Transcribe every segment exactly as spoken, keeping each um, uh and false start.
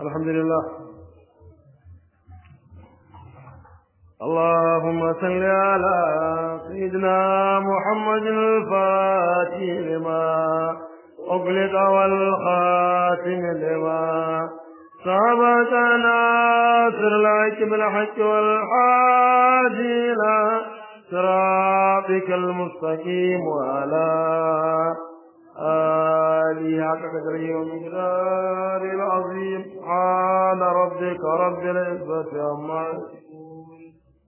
الحمد لله. اللهم صل على سيدنا محمد الفاتح لما أغلق والخاتم لما سبق ناصر الحق بالحق والهادي إلى صراطك المستقيم وعلى آله حق قدره ومقداره العظيم. سبحان ربك رب العزة عما يصفون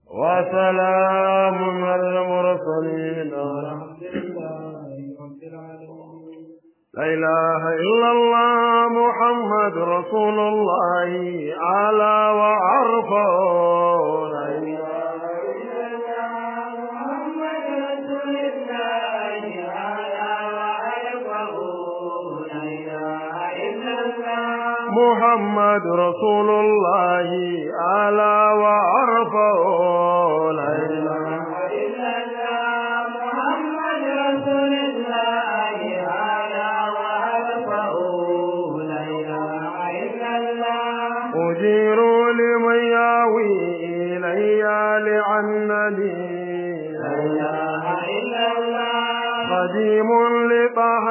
وسلام على المرسلين والحمد لله رب العالمين. لا إله إلا الله محمد رسول الله على وعرفه. لا إله إلا الله محمد رسول الله على وعرفه. لا إله إلا الله محمد رسول الله على وعرفه. لا إله إلا الله محمد رسول الله على وعرفه. لا إله إلا الله أجير لمن ياوي إلي لعنني. لا إله إلا الله قديم لطه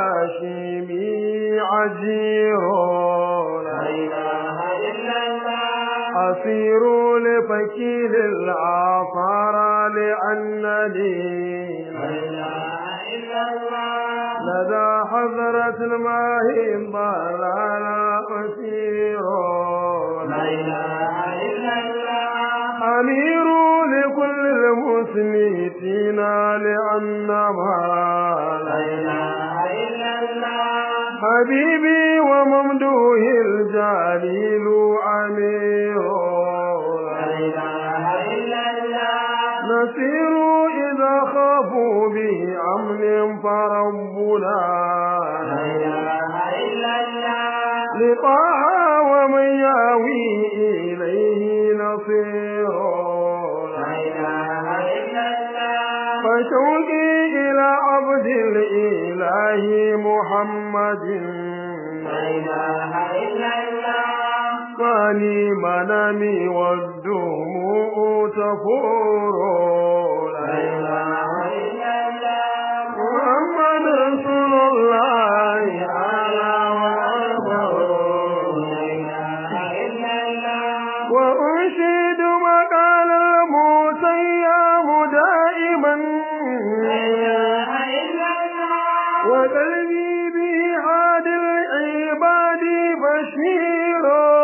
الحاشمي عجير. لا إله إلا الله أسير لفكيل العصار لأنني. لا إله إلا الله لدى حضرة الماهي ضلالا أسير. لا إله إلا الله أمير لكل المسلمين لأنما. لا إله إلا الله حبيبي وممدوه الجليل أمير. لا إله إلا الله نسير إذا خافوا به أمن فربنا. لا إله إلا الله لطه ومن ياوي إليه نصير. لا إله إلا الله فشوقي إلى عبد الإله محمد. لا إله إلا الله ماني منامي والدموع تفور. لا إله إلا الله محمد رسول الله على وعرفه. لا إله إلا الله وأنشد مقال المسيام دائما. لا إله إلا الله وقلبي بهاد العباد بشير.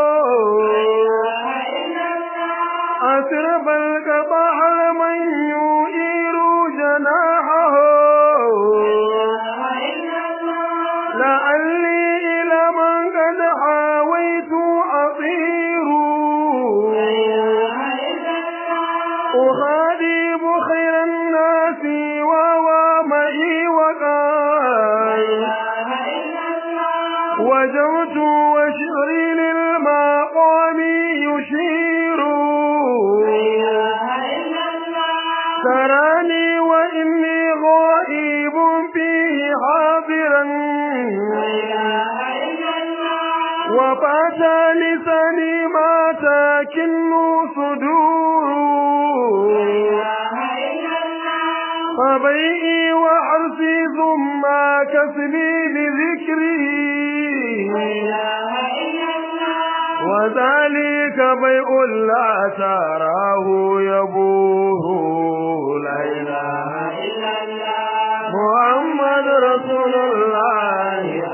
أسرب القطع من يؤير جناحه. لعلي إلى من قد حاويت أطير. أخاذب خير الناس وهو معي وقال. وجوت وشعري للمقام يشير. تراني وإني غائب فيه حاضرا. وفات لساني ما تكن صدور. فبيئي وحرصي ثم كسبي بذكره. وذلك بيع لا تراه يبوه. لا إله إلا الله محمد رسول الله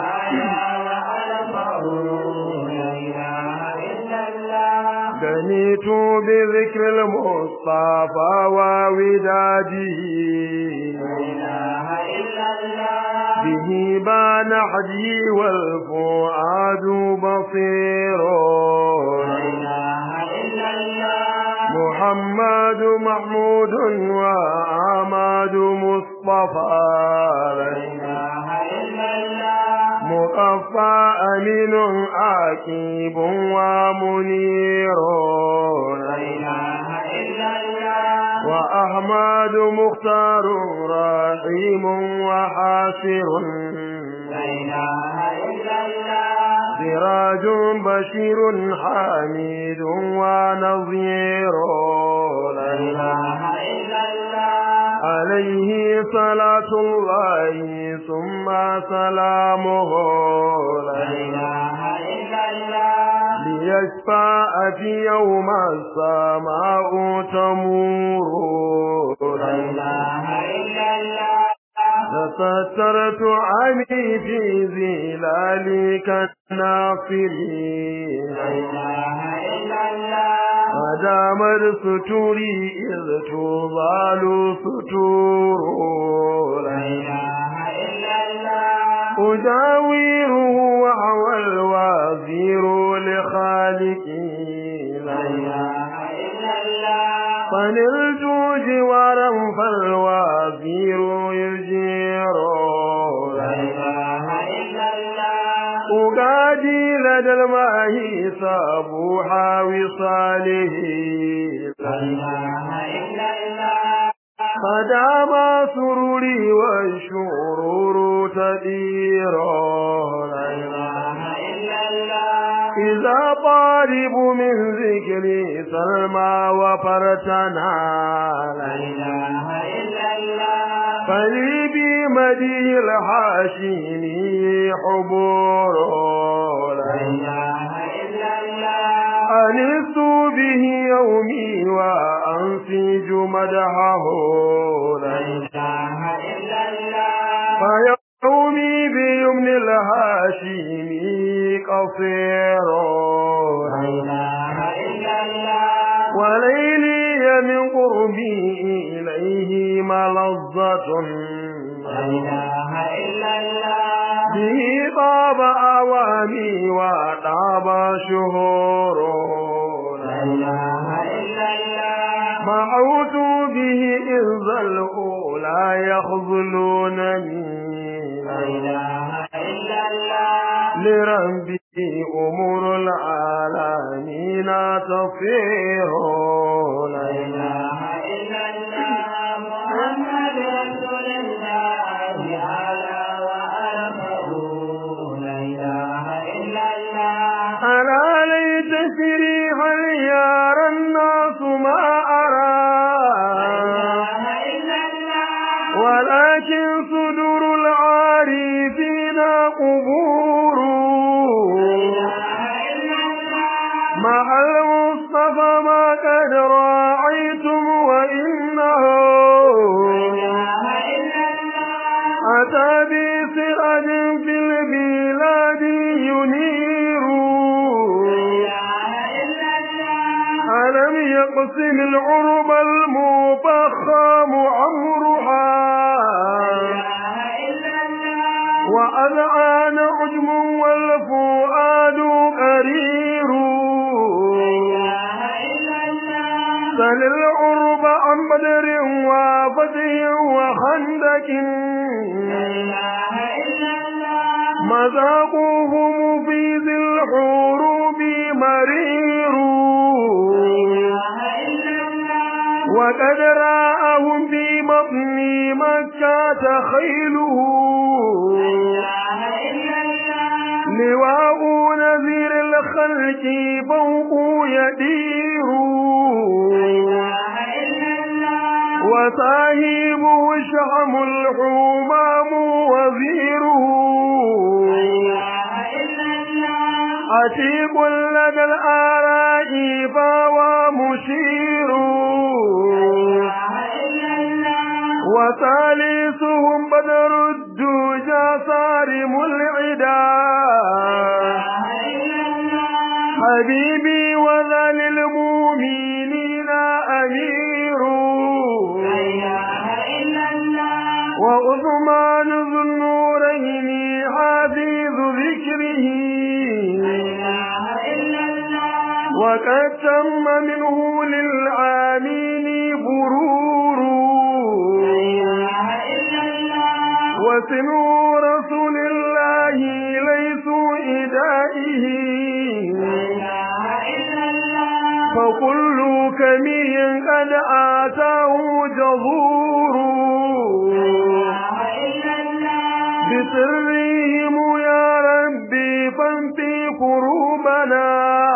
دنيت بذكر المصطفى ووداده. لا إله إلا الله به بان حدي والفؤاد بصير. لا إله إلا الله محمد محمود وأحمد مصطفى. لا إله إلا الله مقفى أمين عاكب ومنير. لا إله إلا الله وأحمد مختار رحيم وحاسر. لا إله إلا الله سراج بشير حميد ونظير لا إله إلا الله عليه صلاة الله ثم سلامه لا إله إلا الله ليشفع في يوم السماء تمور لا إله إلا الله تسترت عني في ظلالك الناصرين لا إله إلا الله ودامت ستوري إذ تضال ستور لا إله إلا الله أجاوره وهو الوزير لخالقي لا إله إلا الله فنلت جوارا فالوزير يجير لا إله إلا الله أقادي لدى الماء صبوح وصاله لا إله إلا الله فدام سروري والشرور تدير لا إله إلا الله إذا طالب من ذكري سلمى وفرتنا لا إله إلا الله فلي بمدي الحاشمي حبور لا إله إلا الله أنست به يومي وأنسج مدحه لا إله إلا الله فيومي بيمن الهاشمي قصير لا إله إلا الله وليلي من قربي إليه ملظة لا إله إلا الله به طاب أوامي وطاب شهور لا إله إلا الله معوت به إذ الأولى يخذلونني لا إله إلا الله لربي أمور العالمين تصير لا إله إلا الله محمد رسول الله على وألفه لا إله إلا الله ألا ليت شريحا يرى الناس ما أرى ولكن صدور العارفين قبور مع المصطفى ما قد راعيتم وإنه أتى بسراج في البلاد ينير ألم يقسم العرب المفخم عمرها وأذعان عجم والفؤاد قرير سل العرب عن بدر وفتح وخندق مذاقهم في ذي الحروب مرير وقد راءهم في بطن مكة خيله لواء نذير الخلق فوق يدير وصاحبه شحم الحمام وزيره عتيق لدى الآراء فهو مشير وثالثهم بدر الدجى صارم العدا حبيبي وذا للمؤمنين أمير وعثمان ذو النورين حافظ ذكره وقد تم منه للعامين برور وسنو رسول الله ليس إدائه فكل كمي قد آتاه جذور بسرهم يا ربي فانفق كروبنا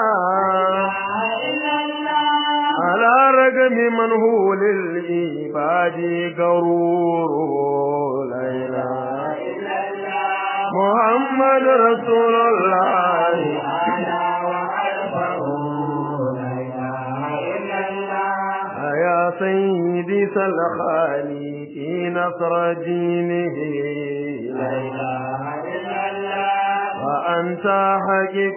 على رغم من هو للعباد غرور لا إله إلا الله محمد رسول الله يا سيدي سل خالقي نصر دينه لا إله إلا الله وأنت حقيق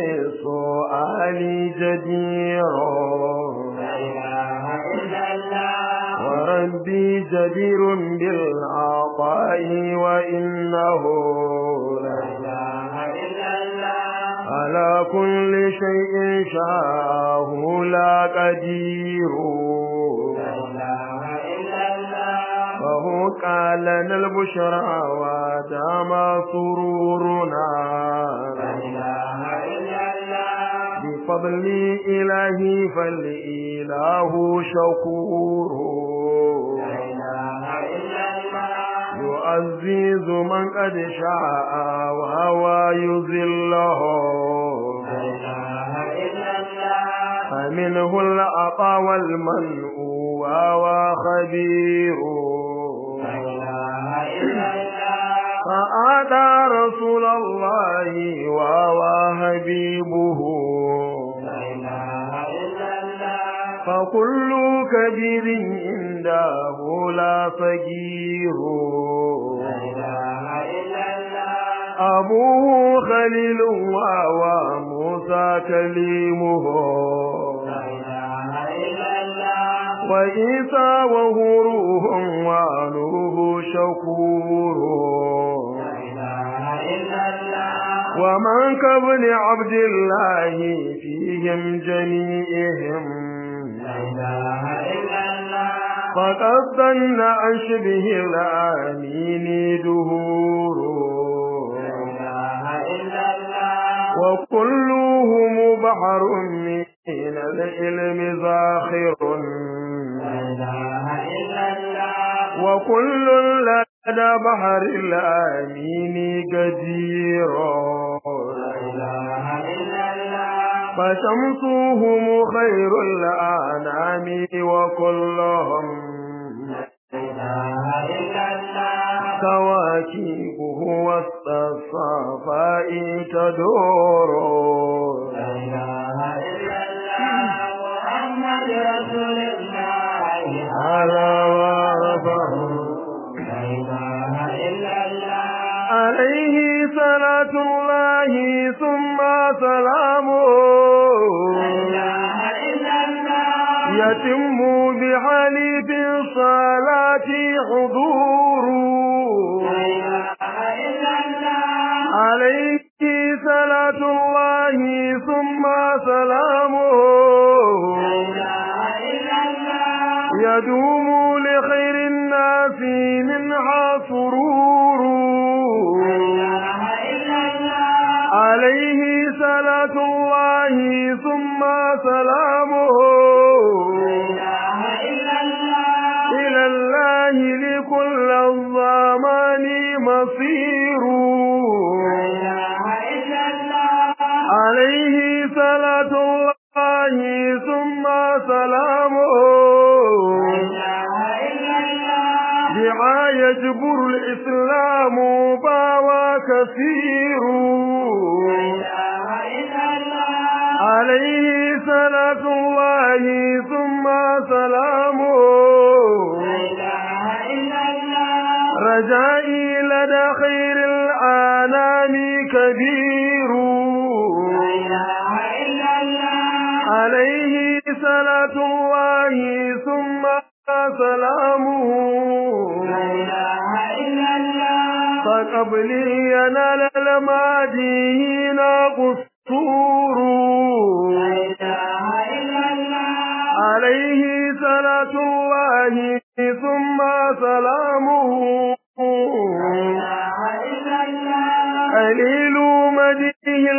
بالسؤال جدير لا إله إلا الله وربي جدير بالعطاء وإنه لا إله إلا الله على كل شيء شاءه لا قدير لا إله إلا الله فهو قال لنا البشرى ودام سرورنا لا إله إلا الله بفضل إلهي فالإله شكور لا إله إلا الله يعزز من قد شاء وهو يذله لا إله إلا الله فمنه العطاء والمنع وهو خبير لا إله إلا الله فأعطى رسول الله وهو حبيبه لا إله إلا الله فكل كبير عنده لا صغير لا إله إلا الله أبوه خليل وهو موسى كليمه لا إله إلا الله وعيسى وهو روح ونوره شكور لا إله إلا الله ومن كابن عبد الله فيهم جميعهم لا إله إلا الله فقد ظن عن شبه الآمين دهور لا إله إلا الله وكلهم بحر من العلم زاخر لا إله إلا الله وكل لدى بحر الآمين قدير لا إله إلا الله فشمسهم خير الأنعام وكلهم لا إله إلا الله كواكبه وسط الصفاء تدور لا إله إلا الله محمد رسول الله على وربه لا إله إلا الله عليه صلاة الله ثم سلامه لا إله إلا الله يتم بحليف الصلاة حضور لا إله إلا الله عليه صلاة الله ثم سلامه لا إله إلا الله يدوم لخير الناس منها سرور لا إله إلا الله عليه صلاة الله ثم سلامه لا إله إلا الله إلى الله لكل الزمان مصير لا إله إلا الله عليه صلاة الله ثم سلامه لا إله إلا الله بها يجبر الإسلام باوى كثير لا إله إلا الله عليه صلاة الله ثم سلامه لا إله إلا الله رجائي لدى خير الأنام كبير لا إله إلا الله عليه صلاة الله ثم سلامه لا إله إلا الله فقبلي ينال المادين قصور لا إله إلا الله عليه صلاة الله ثم سلامه لا إله إلا الله قليل مديه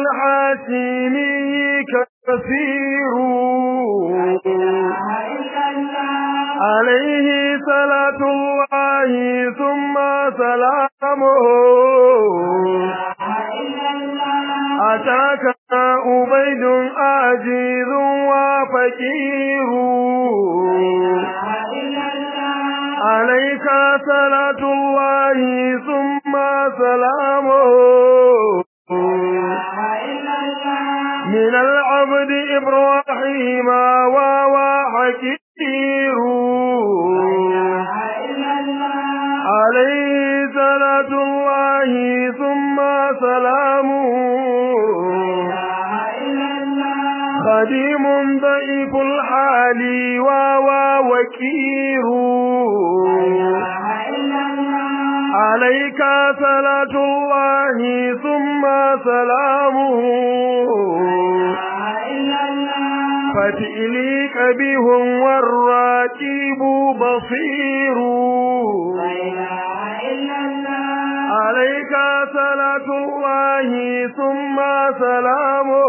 الحاشمي كثير لا إله إلا الله عليه صلاة الله ثم سلامه لا إله إلا الله أتاك عبيد عاجز وفقير عليك صلاة الله ثم سلامه من العبد إبراهيم وهو حكير عليه صلاة الله ثم سلامه خديم ضعيف الحال وهو وكير عليك صلاة الله ثم سلامه فتئلي كبيه والراكب بصير عليك صلاة الله ثم سلامه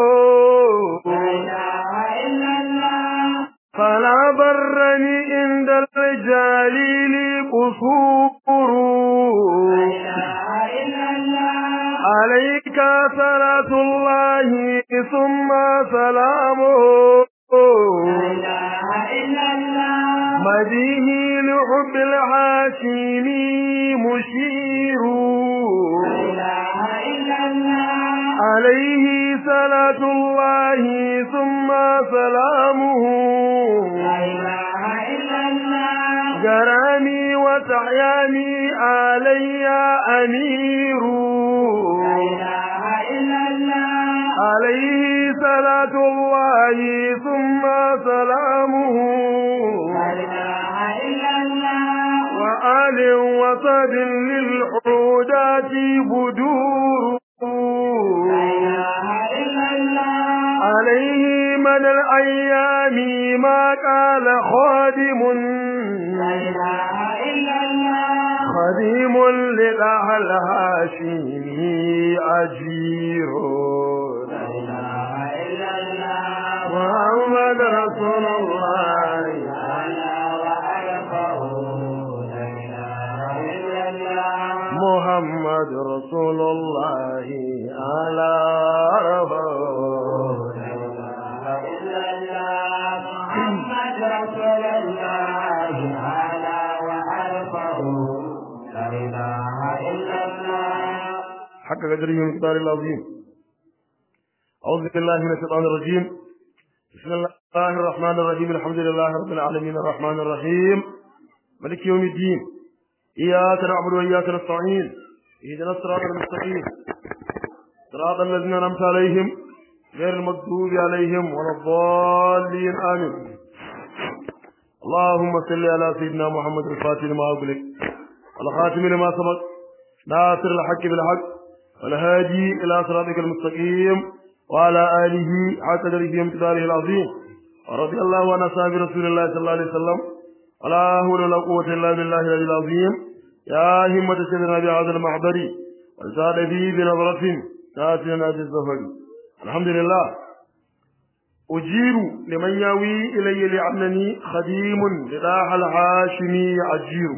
فلا برني عند الرجال قصور عليك صلاة الله ثم سلامه مديه لحب الحاشمي مشير عليه صلاة الله ثم سلامه جرامي وتحيامي علي أمير عليه صلاة الله ثم سلامه وآل وصد للحودات بدور عليه من الأيام ما قال خادم خديم لله الهاشمي أجير محمد رسول الله محمد رسول الله على رفض محمد رسول الله على وعرفه لا إله إلا الله حق قدره من قدر العظيم. أعوذ بالله من الشيطان الرجيم. بسم الله الرحمن الرحيم. الحمد لله رب العالمين الرحمن الرحيم مالك يوم الدين. إياك نعبد وإياك نستعين. اهدنا الصراط المستقيم صراط الذين أنعمت عليهم غير المغضوب عليهم ولا الضالين آمين. اللهم صل على سيدنا محمد الفاتح لما أغلق والخاتم لما سبق ناصر الحق بالحق والهادي إلى صراطك المستقيم وعلى آله حق قدره ومقداره العظيم. ورضي الله عن أصحاب رسول الله صلى الله عليه وسلم ولا حول ولا قوة إلا بالله العلي العظيم. يا همة سيدنا بهذا المحضر وزاد فيه بنظرة تاتينا بالزفر. الحمد لله. أجير لمن ياوي إلي لأنني خديم لله الهاشمي أجير.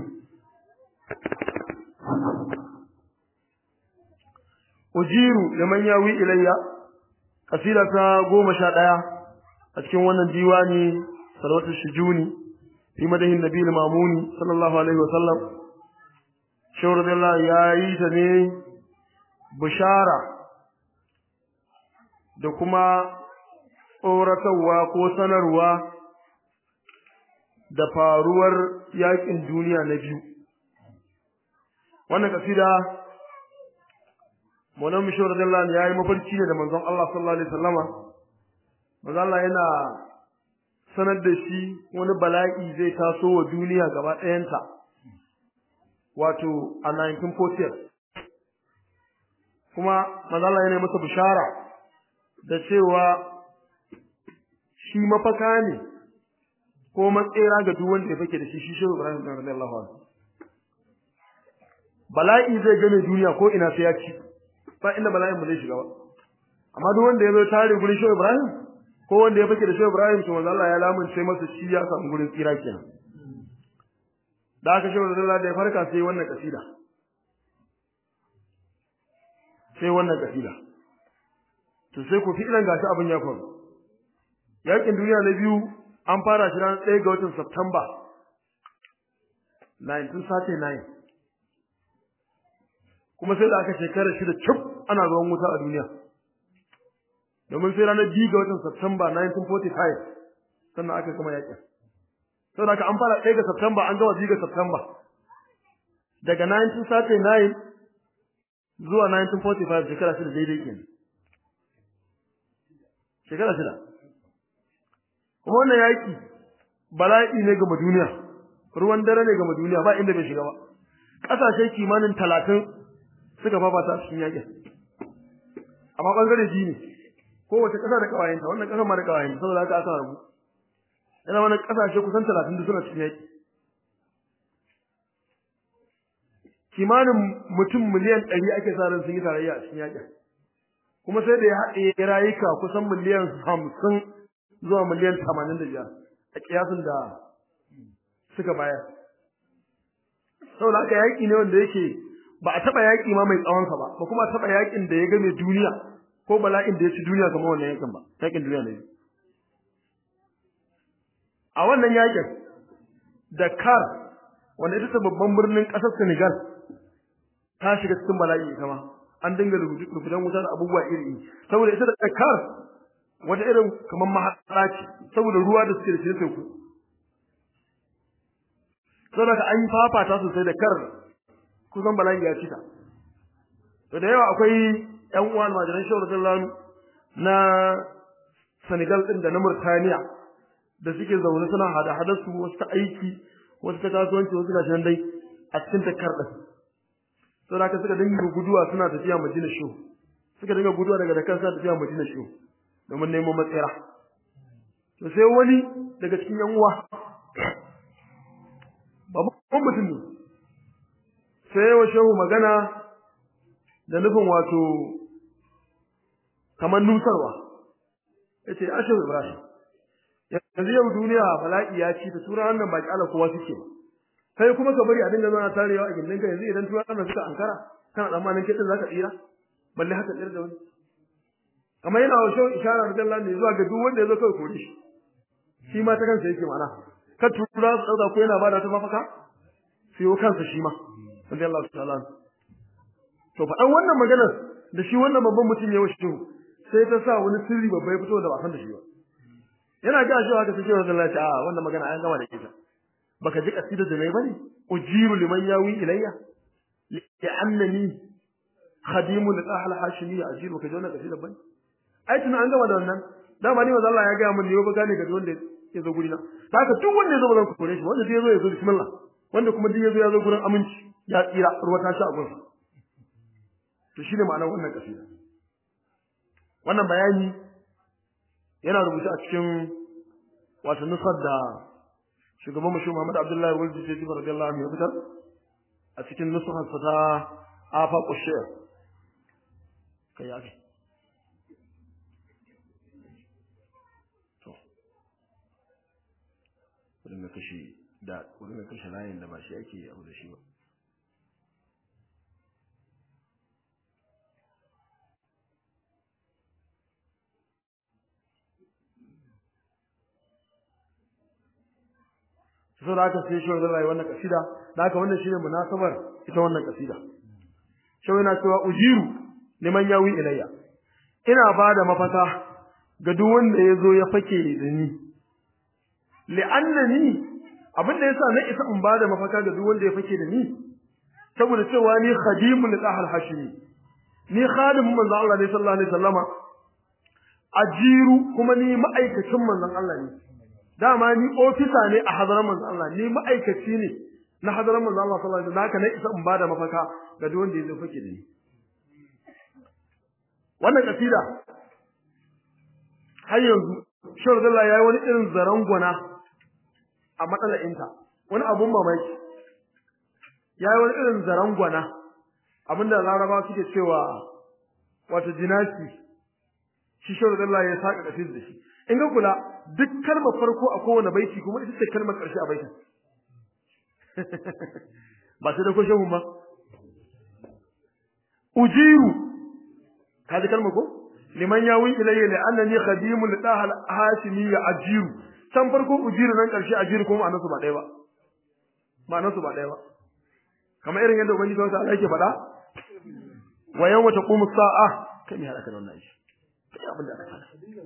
أجير لمن ياوي إلي قصيدة قوم شادية أتكون وانا ديواني صلوات الشجوني في مده النبي الماموني صلى الله عليه وسلم. شو رضي الله يا إيتني بشارة da kuma tsoratarwa ko sanarwa da faruwar yakin duniya na biyu. Wannan kasida Maulana Misho radiyallahu anhu yayi mafarki ne da manzon Allah sallallahu alaihi wasallama. Manzon Allah yana sanar da shi wani bala'i zai taso wa duniya gaba ɗayanta wato a nineteen forty. Kuma manzon Allah yana masa bishara da cewa shi mafaka ne ko matsera ga duk wanda ya fake da shi shi Shehu Ibrahim radiyallahu anhu. Bala'i zai gane duniya ko ina sai ya ci ba inda bala'in ba zai shiga ba, amma duk wanda ya zo tare gurin Shehu Ibrahim ko wanda ya fake da Shehu Ibrahim to manzo Allah ya lamunce masa shi ya samu gurin tsira kenan. Da aka Shehu radiyallahu da ya farka sai wannan kasida sai wannan kasida to sai ku fi ilan gashi abin ya faru yakin duniya na biyu an fara shi ran ɗaya ga watan September nineteen thirty-nine kuma sai da aka shekara shida cif ana ruwan wuta a duniya domin sai ranar biyu ga watan September nineteen forty-five sannan aka gama yakin saboda haka an fara ɗaya ga September an gama biyu ga September daga nineteen thirty-nine zuwa nineteen forty-five shekara shida daidai kenan shekara shida kuma wannan yaki bala'i ne ga duniya ruwan dare ne ga duniya ba inda bai shiga ba kasashe kimanin talatin suka fafata cikin yakin amma bangare ji ne kowace kasa da kawayenta wannan kasar ma da kawayenta saboda haka aka rabu yana wannan kasashe kusan talatin da suna cikin yaki kimanin mutum miliyan ɗari ake sa ran sun yi tarayya a cikin yakin kuma sai da ya haɗe rayuka kusan miliyan hamsin zuwa miliyan tamanin da biyar a kiyasin da suka bayar saboda haka yaki ne wanda yake ba a taɓa yaki ma mai tsawon sa ba ba kuma taɓa yakin da ya game duniya ko bala'in da ya ci duniya kamar wannan yakin ba yakin duniya ne a wannan yakin Dakar wanda ita ce babban birnin ƙasar Senegal ta shiga cikin bala'i ita ma an dinga rubutan wutar abubuwa iri saboda ita da Dakar wata irin kamar mahaɗa ce saboda ruwa da suke da shi teku saboda an yi fafata sosai da kar kusan bala'i ya cika to da yawa akwai ƴan uwa almajiran shawar sallan na Senegal din da na Mauritania da suke zaune suna hada hada su wasu ta aiki wasu ta kasuwanci wasu gashi nan dai a cikin Dakar din saboda haka suka dinga guduwa suna tafiya Madina Show suka dinga guduwa daga Dakar suna tafiya Madina Show domin neman matsira to sai wani daga cikin yan uwa babban mutum ne sai wa shehu magana da nufin wato kamar nusarwa yace ashe Ibrahim yanzu yau duniya bala'i ya ci ta tura wannan baki ala kowa suke ba kai kuma ka bari a dinga zuwa tarewa a gindin ka yanzu idan tura wannan suka ankara kana tsammanin kitin zaka tsira balle haka tsira da wani kamar yana wa shehu isharar radiyallahu anhu zuwa ga duk wanda yazo kai kore shi shi ma ta kansa yake mana ka tura su dauka ko yana bada ta mafaka sai yo kansa shi ma radiyallahu ta'ala to fa dan wannan maganar da shi wannan babban mutum ya wuce sai ta sa wani sirri babba ya fito da ba san da shi ba yana ga shi haka sai shehu radiyallahu ta'ala a wannan magana an gama da ita baka ji kasida da mai bane ujiru liman yawi ilayya li'annani khadimu li hashimi ajiru ka jona kasida bane ai tun an gama da wannan dama ni manzo Allah ya ga mun ne ba gane ga wanda ya zo guri na haka duk wanda ya zo bazan kore shi wanda zai zo ya zo bismillah wanda kuma duk ya zo ya zo gurin aminci ya tsira ruwa ta sha a gunsa to shine ma'anar wannan kasida wannan bayani yana rubuce a cikin wato nusar da shugaban mu Muhammad Abdullahi Waldi Sayyid radiyallahu anhu ya fitar a cikin nusar sa ta afaqu shaykh kai ya wurin kashe da wurin kashe layin da ba shi ake abu da shi ba so da aka sai shi wannan rayuwar wannan kasida da aka wannan shine munasabar ita wannan kasida shi yana cewa ujiru liman yawi ilayya ina bada mafaka ga duk wanda yazo ya fake da ni li'annani abinda yasa na isa in bada mafaka ga duk wanda ya fake da ni saboda cewa ni khadimul ahal hashimi ni khadimun manzo Allah ne sallallahu alaihi wasallama ajiru kuma ni ma'aikacin manzon Allah ne dama ni ofisa ne a hadaran manzon Allah ni ma'aikaci ne na hadaran manzon Allah sallallahu alaihi wasallam haka ne isa in bada mafaka ga duk wanda ya fake da ni wannan kasida har yanzu Shehu Abdullahi yayi wani irin zarangwana a matsalayinta wani abun mamaki yayi wani irin zarangwana abinda Laraba suke cewa wato jinasi shi Shehu Abdullahi ya saka kafin da shi in ga kula duk kalmar farko a kowane baiti kuma ita ce kalmar karshe a baitin ba sai da ko shehu ba ujiru kaji kalmar ko liman yawi ilayya la annani khadimul lidahal hashimi ajiru can farko ujiru nan karshe ajiru kuma ma'anarsu ba ɗaya ba ma'anarsu ba ɗaya ba kamar irin yadda ubangiji ta Allah yake faɗa wa yawma taqumu sa'a kai me halaka wannan shi kai abin da aka faɗa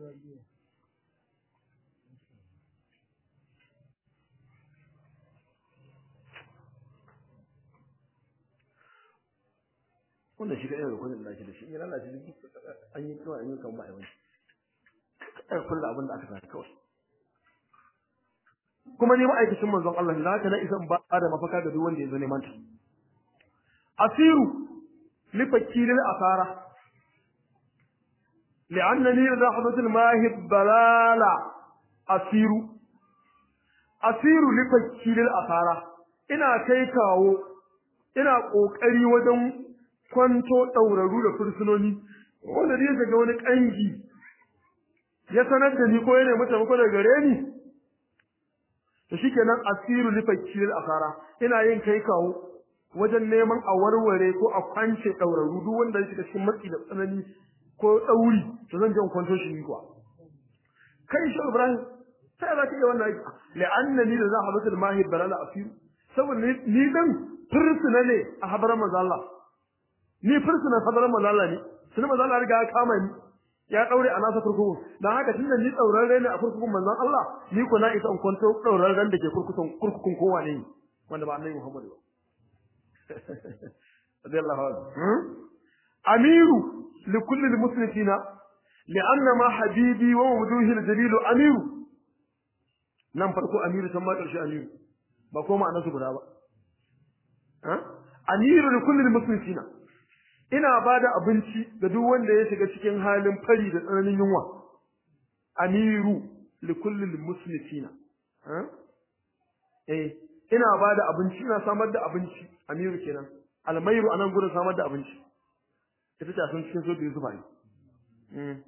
wannan shi ga irin rukunin da shi da shi in lalace an yi kawai an yi kan ba ai wani kai kullu abin da aka faɗa kawai kuma ni ma'aikacin manzon Allah ne haka na isan ba da mafaka ga duk wanda ya zo neman ta asiru li fakilil asara li'annani rahmat al-mahib balala asiru asiru li fakilil asara ina kai kawo ina kokari wajen kwanto dauraru da fursunoni wanda zai ga wani kangi ya sanar da ni ko yana mata mako daga gare ni to shikenan asiru li fakil asara ina yin kai kawo wajen neman a warware ko a kwance dauraru duk wanda yake cikin matsi da tsanani ko dauri to zan je in kwanto shi kuwa kai shi Ibrahim sai za ka yi wannan aiki la'annani da zahabatul mahib balala asiru saboda ni dan fursuna ne a habaran manzo Allah ni fursuna habaran manzo Allah ne sunan manzo Allah riga ya kama ni ya daure a nasa kurkuku dan haka tunda ni daurarre ne a kurkukun manzon Allah ni ko na isa in kwanto daurarren da ke kurkukun kurkukun kowa ne wanda ba annabi Muhammad ba radiyallahu anhu amiru li kulli almuslimina li'anna ma habibi wa wuduhi aljalil amiru nan farko amiru san ma karshe amiru ba ko ma'anar su guda ba ha amiru li kulli almuslimina ina bada abinci ga duk wanda ya shiga cikin halin fari da tsananin yunwa amiru li kulli muslimina ha eh ina bada abinci ina samar da abinci amiru kenan almairu anan gurin samar da abinci ita ta sun cikin so da Yusuf ai mm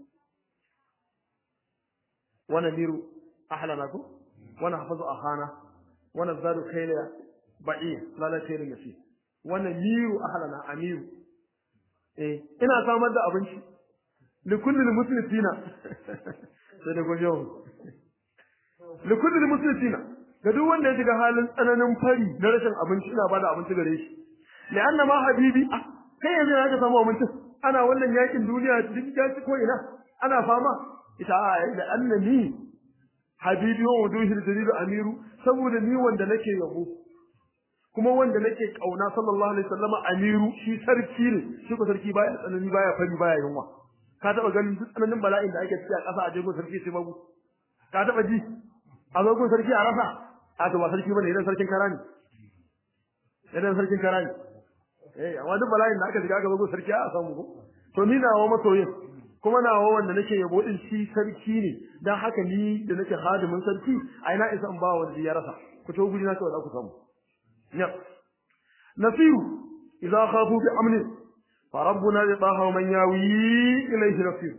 wana miru ahlana ku wana hafazu ahana wana zadu kayla ba'i la la kayrin yasi wana miru ahlana amiru eh ina samar da abinci likullil muslimina sai da gojo likullil muslimina ga duk wanda ya shiga halin tsananin fari na rashin abinci ina bada abinci gare shi li'anna ma habibi kai yanzu ya ka samu abinci ana wannan yakin duniya duk ya ci ko ina ana fama ita ai da annani habibi wa wuduhil jalil amiru saboda ni wanda nake yabo kuma wanda nake kauna sallallahu alaihi wasallama amiru shi sarki ne shi ko sarki baya tsanani baya fari baya yunwa ka taba ganin duk tsananin bala'in da ake ciki a ƙasa a jego sarki sai babu ka taba ji a zo gun sarki a rasa a to ba sarki bane idan sarkin kara ne idan sarkin kara ne eh amma duk bala'in da aka shiga aka zo gun sarki a samu ko to ni nawo masoyin kuma nawo wanda nake yabo din shi sarki ne dan haka ni da nake hadimin sarki ai na isa in ba wanda ya rasa ku to guri na kawai za ku samu نعم نصير إذا خافوا بأمن فربنا يطاها ومن ياوي إليه نصير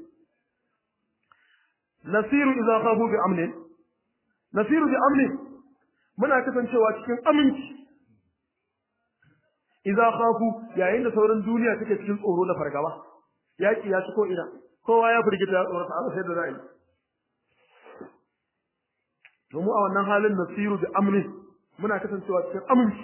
نصير إذا خافوا بأمن نصير بأمن من أكثر شوى cikin aminci إذا خافوا yayin da sauran duniya take cikin tsoro da fargaba yaki ya ci ko ina kowa ya firgita tsoron Allah sai da zai to mu a wannan halin nasiru bi amni muna kasancewa cikin aminci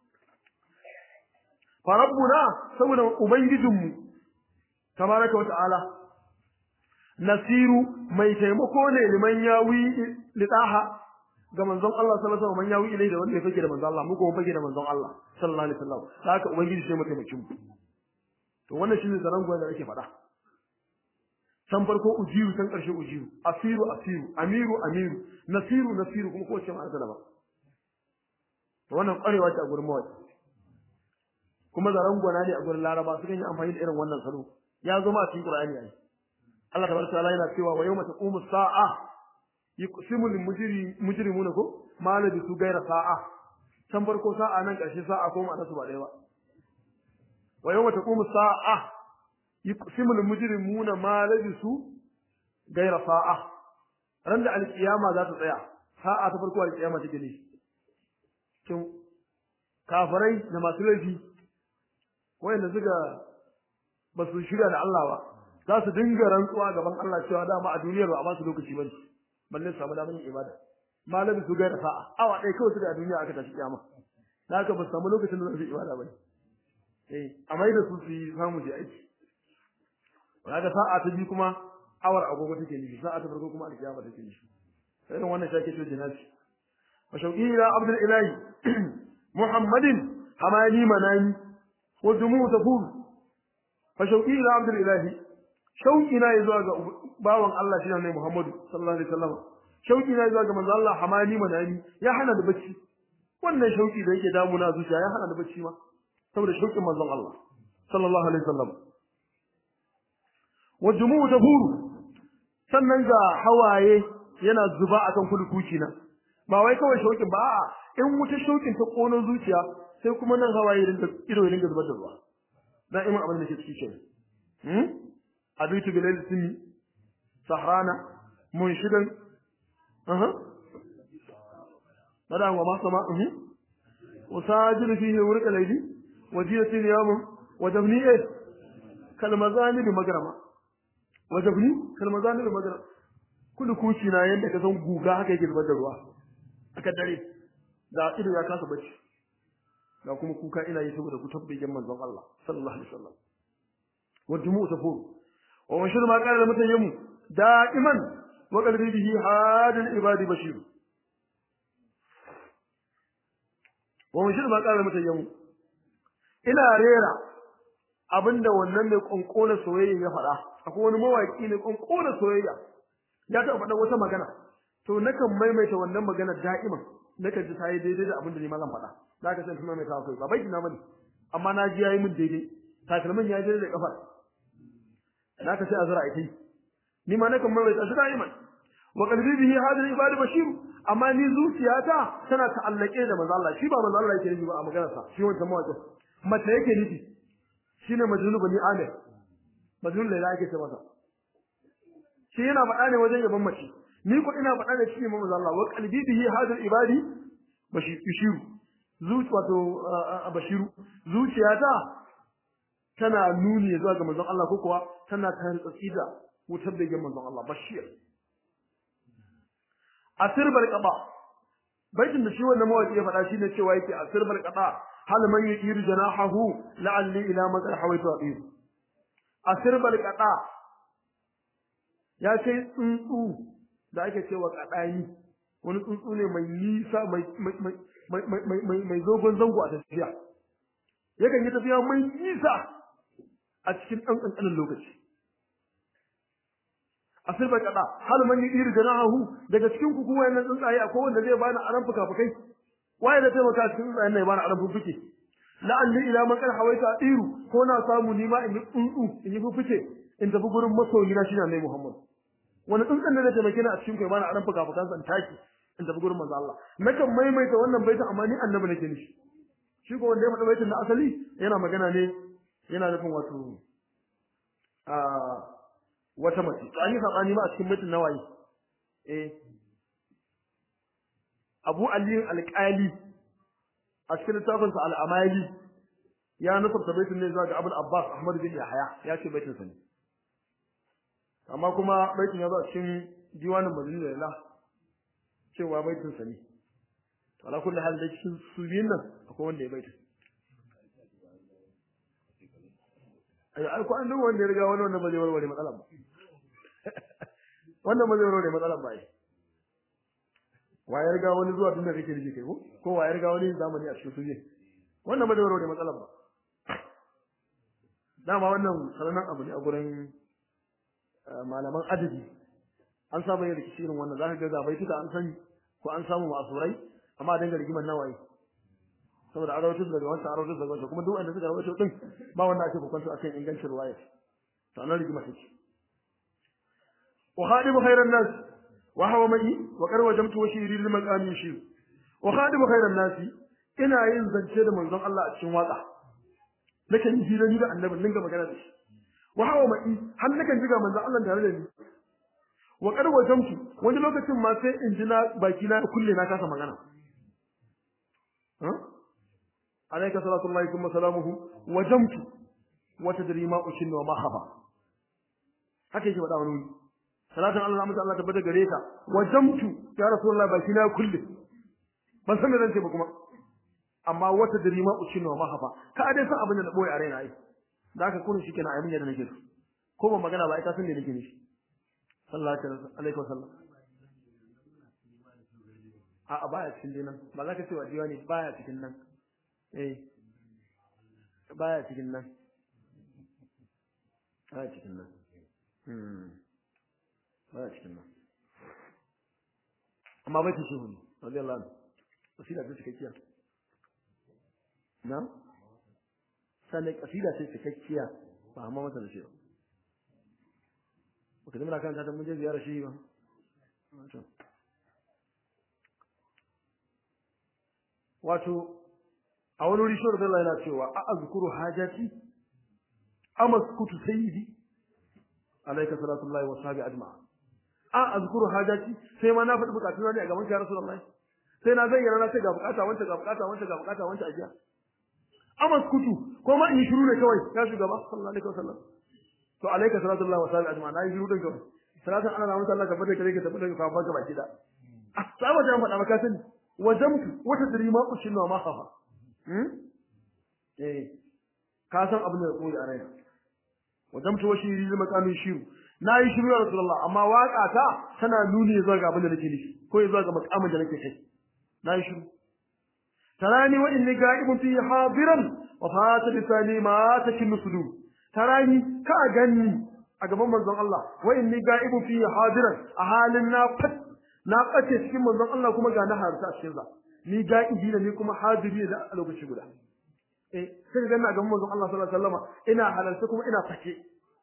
fa rabbuna saboda ubangijinmu tabaraka wa ta'ala nasiru mai taimako ne liman yawi lidaha ga manzon Allah sallallahu alaihi wasallam man yawi ilai da wanda ya fage da manzon Allah mu ko fage da manzon Allah sallallahu alaihi wasallam haka ubangiji sai mu taimake mu to wannan shine zarango da ake faɗa san farko ujiru san karshe ujiru asiru asiru amiru amiru nasiru nasiru kuma ko ce ma'ana da ba wannan kwarewa ce a gurin mawaki kuma zaran gona ne a gurin laraba sukan yi amfani da irin wannan salo ya zo ma cikin qur'ani ai Allah tabaraka ta'ala yana cewa wa yawma taqumu sa'a yuqsimu lil mujri mujrimuna ko ma la bisu gaira sa'a san farko sa'a nan karshe sa'a ko ma su ba dai ba wa yawma taqumu sa'a yuqsimu lil mujrimuna ma la bisu gaira sa'a ran da alkiyama za ta tsaya sa'a ta farko alkiyama take ne kin kafirai da masu laifi wanda suka ba su shirya da Allah ba za su dinga rantsuwa gaban Allah cewa dama a duniyar ba a ba su lokaci bane balle su samu damar yin ibada malami su gaira sa'a awa ɗaya kawai su da duniya aka tashi kiyama da haka ba su samu lokacin da za su yi ibada bane eh amma da su su yi samu su aiki kaga sa'a ta biyu kuma awar agogo take nufi sa'a ta farko kuma alkiyama take nufi irin wannan shake to jinasi wa shauqi ila abdul ilahi muhammadin hamani manani wa dumu tafur fa shauqi ila abdul ilahi shauqi na zuwa ga bawan Allah shine ne Muhammadu sallallahu alaihi wasallam shauqi na zuwa ga manzo Allah hamani manani ya hana da bacci wannan shauqi da yake damuna zuciya ya hana da bacci ma saboda shauqin manzon Allah sallallahu alaihi wasallam wa dumu tafur sannan ga hawaye yana zuba akan kulkuci na ba wai kawai shaukin ba a'a in wuta shaukin ta kono zuciya sai kuma nan hawaye rinka ido rinka zubar da ruwa da'iman abin da ke ciki kenan hmm abitu bilal simi sahrana munshidan aha madan wa masama mhm usajidu fihi wurqa layli wajiyati al-yawm wajabni kalmazani bi magrama wajabni kalmazani bi magrama kullu kuci na yanda ka san guga haka yake zubar da ruwa aka dare da ido ya kasa bacci da kuma kuka ina yi saboda ku tabbijin manzon Allah sallallahu alaihi wasallam wa dumu tafur wa washir ma qala mutayyimu da'iman wa qalbi bihi hadal ibadi bashir wa washir ma qala mutayyimu ina rera abinda wannan mai konkona soyayya ya faɗa akwai wani mawaki ne konkona soyayya ya taɓa faɗa wata magana to nakan maimaita wannan magana da'iman nakan ji tayi daidai da abin da ni ma zan faɗa zaka san kuma mai kawo kai ba bai na bane amma na ji yayi min daidai takalmin ya daidai da kafar zaka sai azra ai ni ma nakan maimaita shi da'iman wa qalbi bihi hadhihi ibadu bashir amma ni zuciyata tana ta'allake da manzo Allah shi ba manzo Allah yake nufi ba a maganar sa shi wannan mawaƙi mace yake nufi shine majnun bani amir majnun laila yake ce masa shi yana faɗa ne wajen yaban mace ni ko ina faɗa da shi manzo Allah wa qalbi bihi hadal ibadi bashiru zuci wato bashiru zuciyata tana nuni zuwa ga manzon Allah ko kuwa tana tare tsida wutar da manzon Allah bashir asir barqaba baitin da shi wannan mawaki ya faɗa shine cewa yake asir barqaba hal man yudiru janahahu la'alli ila maqal hawaitu aqir asir barqaba ya ce tsuntsu da ake cewa kadani wani tsuntsu ne mai nisa mai mai mai mai mai zogon zango a tafiya yakan yi tafiya mai nisa a cikin dan kankanin lokaci asir ba kada hal man yidir janahu daga cikin ku kuma wannan tsuntsaye akwai wanda zai bani aran fuka-fukai waye da taimaka cikin tsuntsayen ne bani aran fufuke la'alli ila man qad hawaita diru ko na samu nima in yi tsuntsu in yi fufuke in tafi gurin masoyi na shine Annabi Muhammad wani tsuntsan da zai taimake ni a cikin kai bani aran fuka-fukan san taki in tafi gurin manzo Allah nakan maimaita wannan baitin amma ni annabi nake nishi shi ko wanda ya faɗa baitin na asali yana magana ne yana nufin wato a wata mace to an yi sabani ma a cikin baitin nawayi eh Abu Ali al-Qali a cikin littafin sa al-Amali ya nufar baitin ne zuwa ga Abu Abbas Ahmad bin Yahya ya ce baitin sa ne amma kuma baitin ya zo a cikin diwanin Madinah cewa baitin sa ne to ala kulli hal da cikin suyin nan akwai wanda ya baita ai ai ko an duba wanda ya riga wani wanda ba zai warware matsalar ba wannan ba zai warware matsalar ba ai wa ya riga wani zuwa tun da kake rike kai ko ko wa ya riga wani zamani a cikin suyin wannan ba zai warware matsalar ba dama wannan sanannen abu ne a gurin malaman adabi an saba yin rikici irin wannan zaka ga zabai tuka an sani ko an samu masurai amma dinga rigimar nawayi saboda an rawaito daga wancan an rawaito daga wancan kuma duk wanda suka rawaito din ba wanda ake kokonto akan ingancin riwaya to anan rigima take wa khadibu khairan nas wa hawa mai wa qad wajamtu wa shiri lil maqami shi wa khadibu khairan nas ina yin zance da manzon Allah a cikin waka nake yin hira ni da annabi dinga magana da shi wa hawa mai har nakan jiga manzon Allah tare da ni wa qad wajamtu wani lokacin ma sai in ji na baki na kulle na kasa magana ha alayka sallallahu alaihi wa sallamuhu wajamtu wa tadri ma ushin wa ma khaba haka yake faɗa wani salatin Allah mutu Allah tabbata gare ka wajamtu ya rasulullah baki na kulle ban san me zan ce ba kuma amma wata dirima ucin wa mahafa ka dai san abin da na boye a raina ai da haka kun shi kenan ayi mun yadda nake so ko ban magana ba ai ka san me nake nishi sallallahu alaihi wasallam a a baya cikin dinan ba za ka ce wa diwani baya cikin nan eh baya cikin nan baya cikin nan hmm baya cikin nan amma bai ta shehu ne radiyallahu anhu wasila ta cikakkiya na sannan kasida sai cikakkiya ba amma masa da shi ba kada muna kan ta mun je ziyara shi ba wato a wani wuri shawar Allah yana cewa a azkuru hajati amaskutu sayyidi alayka salatullahi wa sahbi ajma'a a azkuru hajati sai ma na faɗi bukatun ne a gaban ka rasulullahi sai na zayyana na ce ga bukata wanda ga bukata wanda ga bukata wanda ajiya amaskutu ko ma in shiru ne kawai ya shugaba sallallahu alaihi wasallam to alayka salatullahi wa sahbi ajma'a na yi shiru din kawai salatan ana ramu Allah ka fada kare ka tabbata ka baka baki da ah saba da faɗa maka sani wajamtu wata dirima kushin ma hafa hmm eh ka san abin da koyi a raina wajamtu wa shiri zama kamin shiru nayi shiru ya rasulullah amma waka ta tana nuni zuwa ga abin da nake nishi ko zuwa ga makamin da nake kai nayi shiru tarani wa inni ga'ibun fi hadiran wa fata lisani ma takin sudur tarani ka ganni a gaban manzon Allah wa inni ga'ibun fi hadiran a halin na fat na kace cikin manzon Allah kuma ga na harsa a cikin sa ni ga'ibi ne ni kuma hadiri da a lokaci guda eh sai ga na gaban manzon Allah sallallahu alaihi wasallam ina halalta kuma ina fake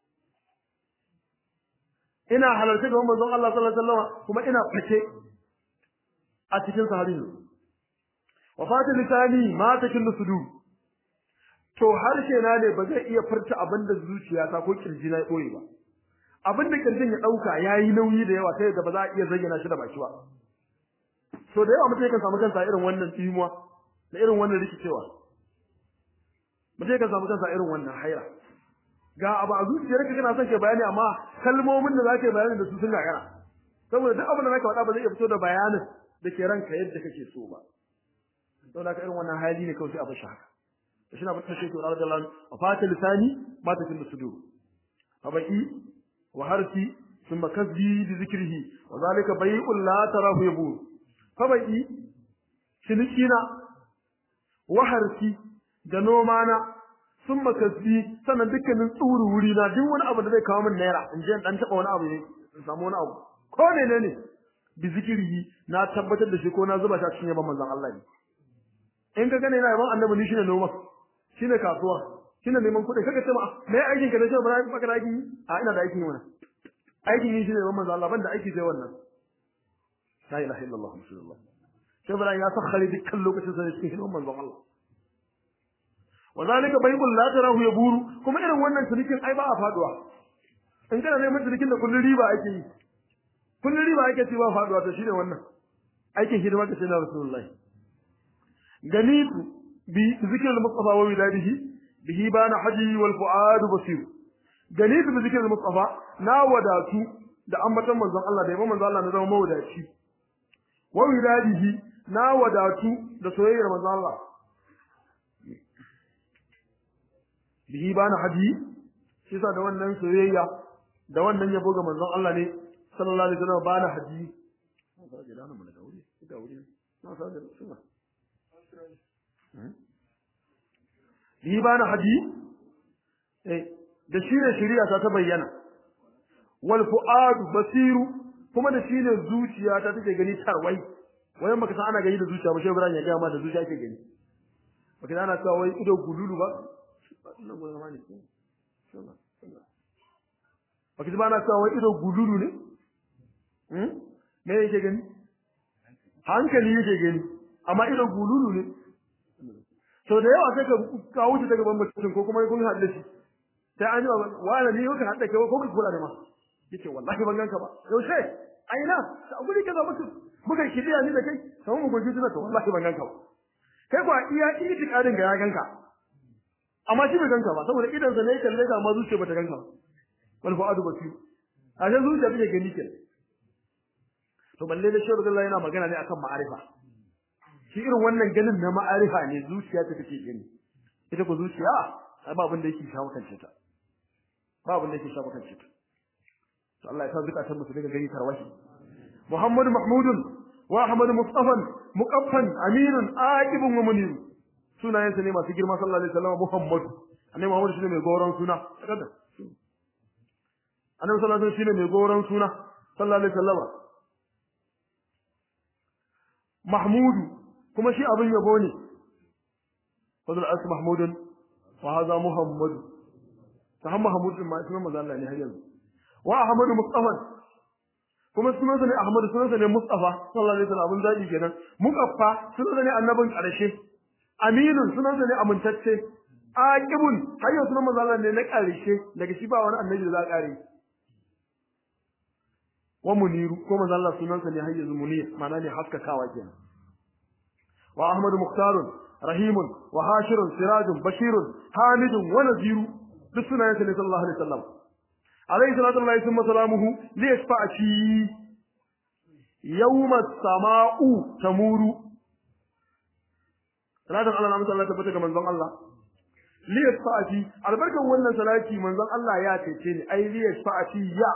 ina halalta gaban manzon Allah sallallahu alaihi wasallam kuma ina fake a cikin sahabi wa fata lisani ma takin sudu to harshe na ne ba zai iya furta abinda zuciyata ko kirji na koyi ba abinda kirjin ya dauka yayi nauyi da yawa sai da ba za a iya zayyana shi da baki ba so da yawa mutum yakan samu kansa irin wannan tsimuwa da irin wannan rikicewa mutum yakan samu kansa irin wannan haira ga abu a zuciyarka kana son ke bayani amma kalmomin da zaka bayani da su sun gagara saboda duk abin da zaka faɗa ba zai iya fito da bayanin da ke ranka yadda kake so ba don haka irin wannan hali ne kawai sai a bar shi haka shi na fata shi to radiyallahu anhu wa fata lisani ma ta kin sudur abai wa harfi thumma kasbi bi zikrihi wa zalika bai'un la tarahu yabur fabai sinikina wa harfi da noma na thumma kasbi sanan dukkanin tsuru wuri na duk wani abu da zai kawo min naira in je dan taba wani abu ne in samu wani abu ko menene bi zikrihi na tabbatar da shi ko na zuba shi a cikin yaban manzon Allah ne in ka gane ina yaban annabi ni shine noma shine kasuwa shine neman kuɗi kaga ce ma me aikin ka da shi ba ba ka aikin a ina da aikin wannan aikin yi shine manzo Allah banda aiki sai wannan la ilaha illallah rasulullah sai bara ya sakhari dukkan lokacin sai cikin manzo Allah wazalika baybul la tarahu yaburu kuma irin wannan cinikin ai ba a faduwa in kana neman cinikin da kullun riba ake yi kullun riba ake ci ba faduwa to shine wannan aikin hidima ka sai na rasulullah ganitu بذكر المصطفى وولادته به بان حجي والفؤاد بصير جليل بذكر المصطفى نا وداتو da ambatan manzon Allah da yaban manzon Allah na zama mawadaci wa wiladihi na wadatu da soyayyar manzon Allah bihi bana haji shi sa da wannan soyayya da wannan yabo ga manzon Allah ne sallallahu alaihi wasallam bana haji ba ga dana mun da wuri da wuri na sa da sunna Ni ba na haji eh da shine shari'a ta ta bayyana wal fuad basiru kuma da shine zuciya ta take gani tarwai wayan baka san ana gani da zuciya ba shi Ibrahim ya ga ma da zuciya ke gani baka ana cewa wai ido gululu ba wannan gobe ma ne sallah sallah baka ba na cewa wai ido gululu ne hmm me yake gani hankali yake gani amma ido gululu ne to da yawa sai ka kawo shi daga bambancin ko kuma kun haɗe shi sai an yi wala ne yau ka haɗe kai ko kun kula da ma yace wallahi ban ganka ba yaushe aina a guri kaza mutu muka kidiya ni da kai kamar mu goji tuna to wallahi ban ganka ba kai ko iya itikadin ga ya ganka amma shi bai ganka ba saboda idan sa ne kalle ga ma zuciya bata ganka ba wal fuadu basir a ga zuciya take gani kenan to balle da shehu Allah yana magana ne akan ma'arifa shi irin wannan ganin na ma'arifa ne zuciya ta take gani ita ko zuciya ba abin da yake shawo kance ta ba abin da yake shawo kance ta to Allah ya sa zakatan musu daga gani tarwashi Muhammad Mahmudun wa Ahmad Mustafa muqaffan aminun aqibun wa munir sunayen sa ne masu girma sallallahu alaihi wasallam Muhammad annabi Muhammad shine mai goron suna kada annabi sallallahu alaihi wasallam shine mai goron suna sallallahu alaihi wasallam Mahmudu kuma shi abin yabo ne fadl as Mahmudun wa hadha Muhammad ta Muhammad din ma sunan manzo Allah ne har yanzu wa Ahmad Mustafa kuma sunansa ne Ahmad sunansa ne Mustafa sallallahu alaihi wasallam abun zaki kenan Muqaffa sunansa ne annabin karshe Aminun sunansa ne amintacce Aqibun hayyo sunan manzo Allah ne na karshe daga shi ba wani annabi da za kare wa Muniru ko manzo Allah sunansa ne hayyo Munir ma'ana ne haskakawa kenan wa Ahmad Mukhtarun Rahimun wa Hashirun Sirajun Bashirun Hamidun wa Naziru duk sunayensa ne sallallahu alaihi wasallam عليه الصلاة والسلام ثم سلامه ليشفع في يوم السماء تمور صلاة الله نعمة الله تبتك من ذن الله ليشفع في البركة وانا صلاة من ذن الله يا تيتين أي ليشفع في يا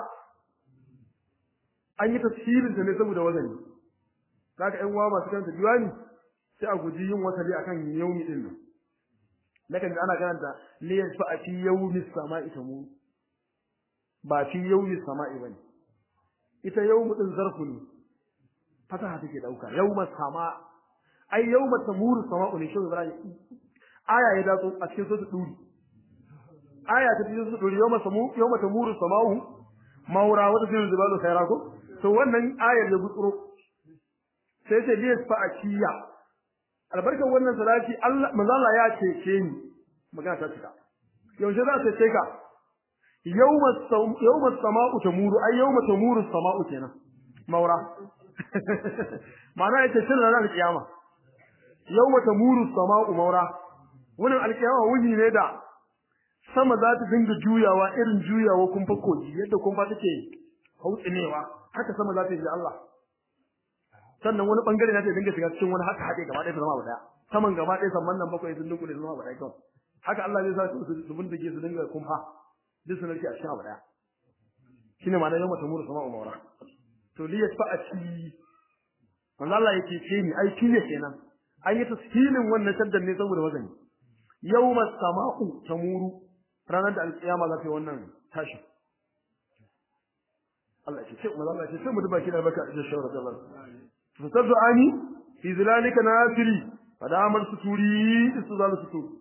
أن يتسهيل سنسمو دوزني لكن أنواع ما سكنت ديواني سأقول يوم وسلي أكان يوم إلنا لكن أنا كانت ليشفع في يوم السماء تمور ba fi yawmi sama'i bane ita yawmu din zarfu ne fataha take dauka yawma sama ai yawma tamuru sama'u ne shi Ibrahim aya ya datso a cikin sura duri aya ta cikin sura duri yawma samu yawma tamuru sama'u maura wata cikin zubalu khaira ko to wannan ayar da gutsuro sai sai liya fa akiya albarkan wannan salati Allah manzo Allah ya ce ce ni magana ta cika yaushe za ta ce ka yawma yawma sama'u tamuru ay yawma tamuru sama'u kenan maura ma'ana ita sirrin ran kiyama yawma tamuru sama'u maura wannan alkiyama wuni ne da sama za ta dinga juyawa irin juyawa kun fa koji yadda kun fa take hautsinewa haka sama za ta yi Allah sannan wani bangare na ta dinga shiga cikin wani haka hade gaba ɗaya zama ba daya saman gaba ɗaya samman nan bakwai sun dinga zama ba daya kawai haka Allah zai sa su su bindige su dinga kumfa duk sun rike a cikin abu daya shine ma'ana yau mata muru sama'u mawra to li yasfa'ati manzo Allah yake ce ni ai kine kenan an yi tasfilin wannan shaddan ne saboda wazani yawma sama'u tamuru ranar da alkiyama za ta yi wannan tashi Allah ya ce manzo Allah ya ce sai mu duba kina baka da shawara da Allah to tazuani fi zilalika nasiri fadamar suturi istizal sutur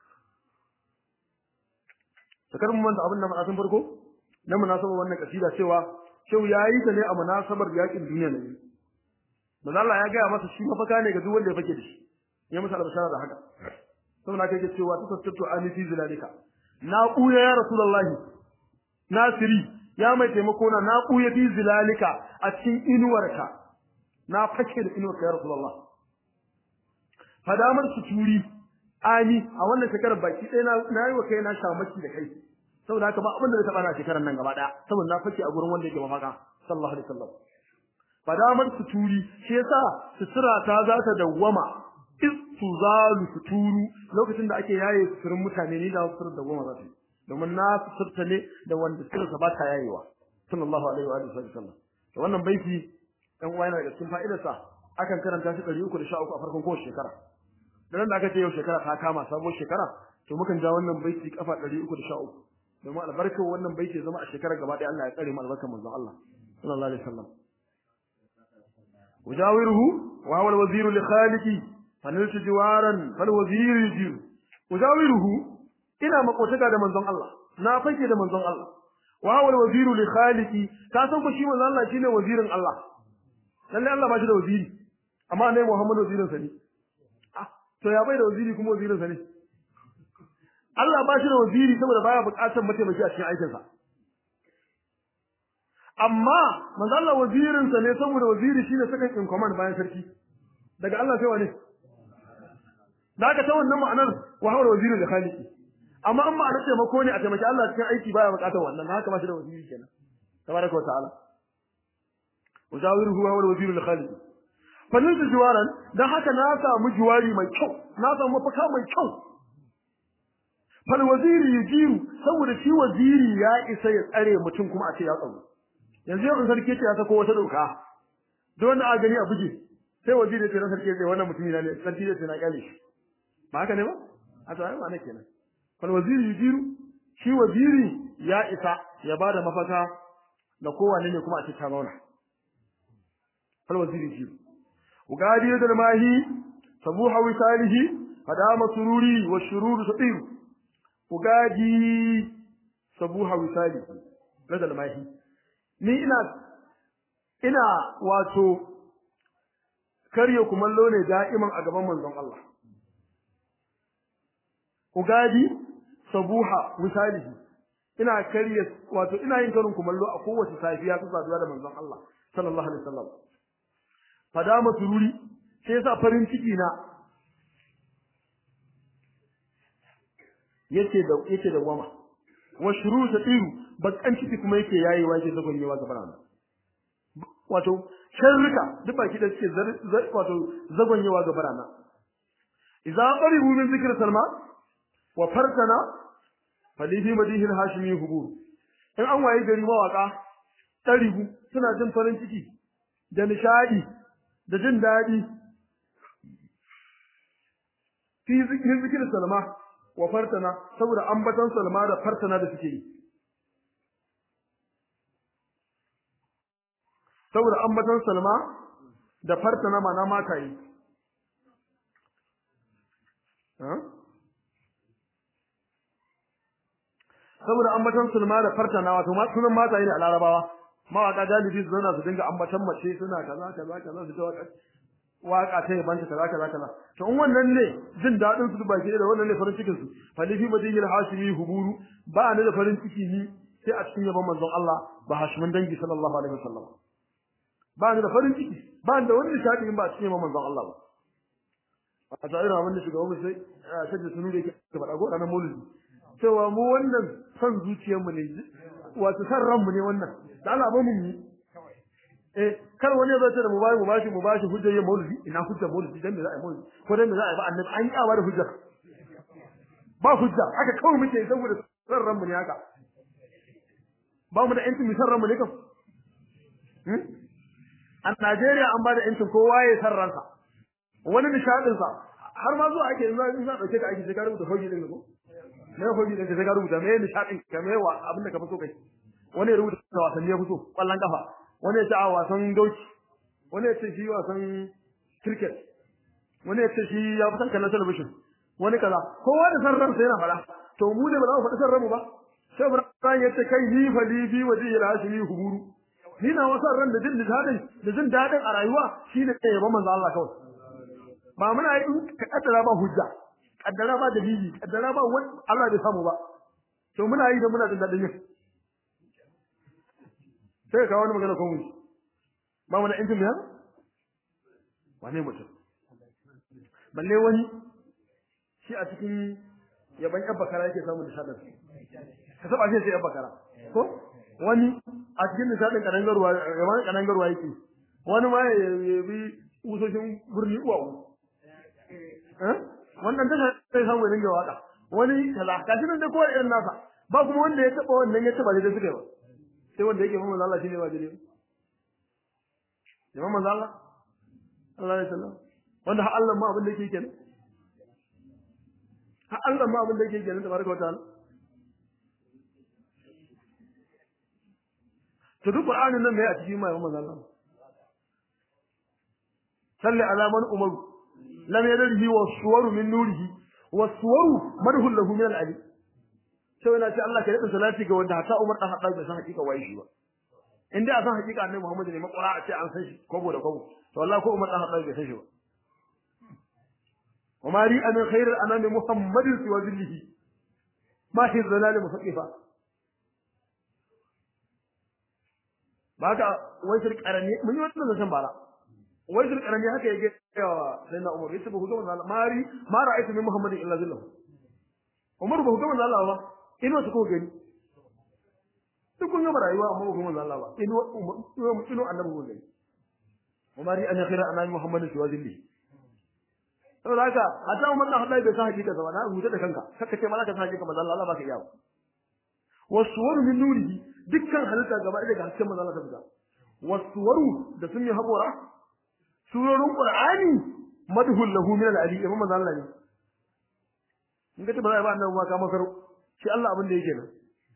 sakar mun da abin da mun san farko na munasabar wannan kasida cewa shau yayi ta ne a munasabar yakin duniya ne manzo Allah ya ga masa shi mafaka ne ga duk wanda ya fake da shi ya masa albashara da haka saboda kai ce cewa tasattu ani fi zilalika na kuya ya rasulullahi nasiri ya mai taimako na na kuya fi zilalika a cikin inuwarka na fake da inuwarka ya rasulullah fadamar suturi ani a wannan shekarar baki ɗaya na yi wa kai na shamaki da kai saboda haka ba abin da zai taɓa na shekarar nan gaba ɗaya saboda na fake a gurin wanda yake mafaka sallallahu alaihi wasallam fadamar suturi shi yasa sutura ta za ta dawwama istuzalu suturu lokacin da ake yaye suturin mutane ne da suturar dawwama za su domin na suturta ne da wanda suturarsa ba ta yayewa sallallahu alaihi wa sallam to wannan baiti dan uwa yana da cikin fa'idarsa akan karanta shi ɗari uku da sha uku a farkon kowace shekara dan da aka ce yau shekara ta kama sabon shekara to mukan ja wannan baiti kafa ɗari uku da sha uku domin albarkar wannan baiti zama a shekarar gaba ɗaya Allah ya tsare mu albarkar manzon Allah sallallahu alaihi wasallam wajawiruhu wa huwa alwaziru li khaliqi faniltu jiwaran fal wazir yujir wajawiruhu ina makotaka da manzon Allah na fake da manzon Allah wa huwa alwaziru li khaliqi ka san ko shi manzon Allah shine wazirin Allah lalle Allah ba shi da waziri amma ne Muhammadu wazirin sa ne to ya bai da waziri kuma wazirin sa ne Allah ba shi da waziri saboda baya bukatar mataimaki a cikin aikin sa amma manzo Allah wazirin sa ne saboda waziri shine second in command bayan sarki daga Allah sai wane daga ta wannan ma'anar wa hawar wazirin da khaliqi amma amma a taimako ne a taimaki Allah cikin aiki baya bukatar wannan haka ba shi da waziri kenan tabaraka wa ta'ala wajawiruhu huwa al-wazir al-khalid fannin jiwaran dan haka na samu jiwari mai kyau na samu mafaka mai kyau fal waziri yujiru saboda shi waziri ya isa ya tsare mutum kuma a ce ya tsaro yanzu yau sarki ce ya sako wata doka don a gani a buje sai waziri ce ran sarki ce wannan mutumi na ne sarki ce na kyale shi ba haka ne ba a tsaya ba ne kenan fal waziri yujiru shi waziri ya isa ya bada mafaka da kowanne ne kuma a ce ta zauna fal waziri yujiru ugadi da mahi sabuha wisalihi hadama sururi wa shururu sadiru ugadi sabuha wisalihi da mahi ni ina ina wato karye kumallo ne da'iman a gaban manzon Allah ugadi sabuha wisalihi ina karye wato ina yin karin kumallo a kowace safiya ta saduwa da manzon Allah sallallahu alaihi wasallam fadama sururi sai yasa farin ciki na yace da yace da wama wa shuru ta tsiru bakan ciki kuma yake yayewa yake zagonyewa gaban Allah wato sharrika duk baki da suke wato zagonyewa gaban Allah idza qaribu min zikr salma wa fartana falihi madihil hashimi hubur in an waye gari mawaka tarihu suna jin farin ciki da nishadi da jin dadi fi zikr salma wa fartana saboda ambatan salma da fartana da suke yi saboda ambatan salma da fartana mana mata yi ha saboda ambatan salma da fartana wato ma sunan mata yi ne a larabawa mawaka galibi su zauna su dinga ambatan mace suna kaza kaza kaza su ta waka waka ta yabanta kaza kaza kaza to in wannan ne jin dadin su baki da wannan ne farin cikin su falifi madinil hashimi huburu ba ne da farin ciki ni sai a cikin yaban manzon Allah ba hashimin dangi sallallahu alaihi wasallam ba ne da farin ciki ba da wani nishadi in ba a cikin yaban manzon Allah ba a tsayira wanda shugaban mu sai sai da sunu da yake faɗa go ranar maulidi cewa mu wannan san zuciyar mu ne wato san ran mu ne wannan da Allah ba mu yi eh kar wani ya zo da mu bai mu bashi mu bashi hujjar yin maulidi ina hujjar maulidi dan me za a yi maulidi ko dan me za a yi ba annabi an yi awa da hujja ba hujja haka kawai muke saboda san ran mu ne haka ba mu da yancin mu san ran mu ne kam hmm a Najeriya an ba da yancin kowa ya san ransa wani nishadin sa har ma zuwa ake yanzu in za dauke ka aiki sai ka rubuta hoji din ko ne hoji din sai ka rubuta me nishadin ka me wa abin da ka fi so kai wani ya rubuta wasanni ya fi so kwallon kafa wani ya ce a wasan gauci wani ya ce shi wasan cricket wani ya ce shi ya fi san kallon television wani kaza kowa da san ransa yana fara to mu ne ba za mu faɗi san ranmu ba sai Ibrahim ya ce kai ni fa li bi waji ila hashimi huburu ni na wasan ran da jin dadin da jin dadin a rayuwa shine ne yaba manzo Allah kawai ba muna yi ka kaddara ba hujja kaddara ba dalili kaddara ba wani Allah bai samu ba to muna yi da muna jin dadin yin sai ka wani magana ko mu ba mu da injin ya wane mutum balle wani shi a cikin yaban yan bakara yake samu nishadin ka saba sai yan bakara ko wani a cikin nishadin kadangarwa yaban kadangarwa yake wani ma ya bi usoshin burni uwa eh wannan da sai samu dinga waka wani kaza kashi nan da kowa irin nasa ba kuma wanda ya taba wannan ya taba da suka yi ba sai wanda yake manzo Allah shine ba dare imam manzo Allah Allah ya sallam wanda har Allah ma abin da yake kenan har Allah ma abin da yake kenan tabaraka wa ta'ala to duk Qur'anin nan mai a cikin mai manzo Allah salli ala man umar lam yadrihi wa suwaru min nurihi wa suwaru madhu lahu min al-ali sai yana ce Allah ka yi salati ga wanda hata Umar dan Haddad bai san hakika waye shi ba inda a san hakika annabi Muhammad ne makura a ce an san shi kobo da kobo to wallahi ko Umar dan Haddad bai san shi ba وما ري أن خير الأنام محمد سوى ذله ما هي الظلال مفقفة baka wai shirk arani mun yi wannan zan bara wai shirk arani haka yake cewa sai na Umar yace ba ku ga wannan mari ma ra'aytu min Muhammadin illa zillahu Umar ba ku ga wannan Allah ba ina su ko gani duk kun gama rayuwa amma kuma manzo Allah ba ino ino ino annabi wallahi umari an yakhira annabi muhammadin shi wazilli saboda haka hatta umar da hadai bai sa hakika ba na huta da kanka kaka ce malaka sa hakika manzo Allah ba ka iya ba wasuwaru min nurihi dukkan halitta gaba ɗaya daga hasken manzo Allah ta fita wasuwaru da sun yi habora surorin qur'ani madhul lahu min al-ali imam manzo Allah ne in ga ta ba ba annabi ma ka makaro shi Allah abin da yake nan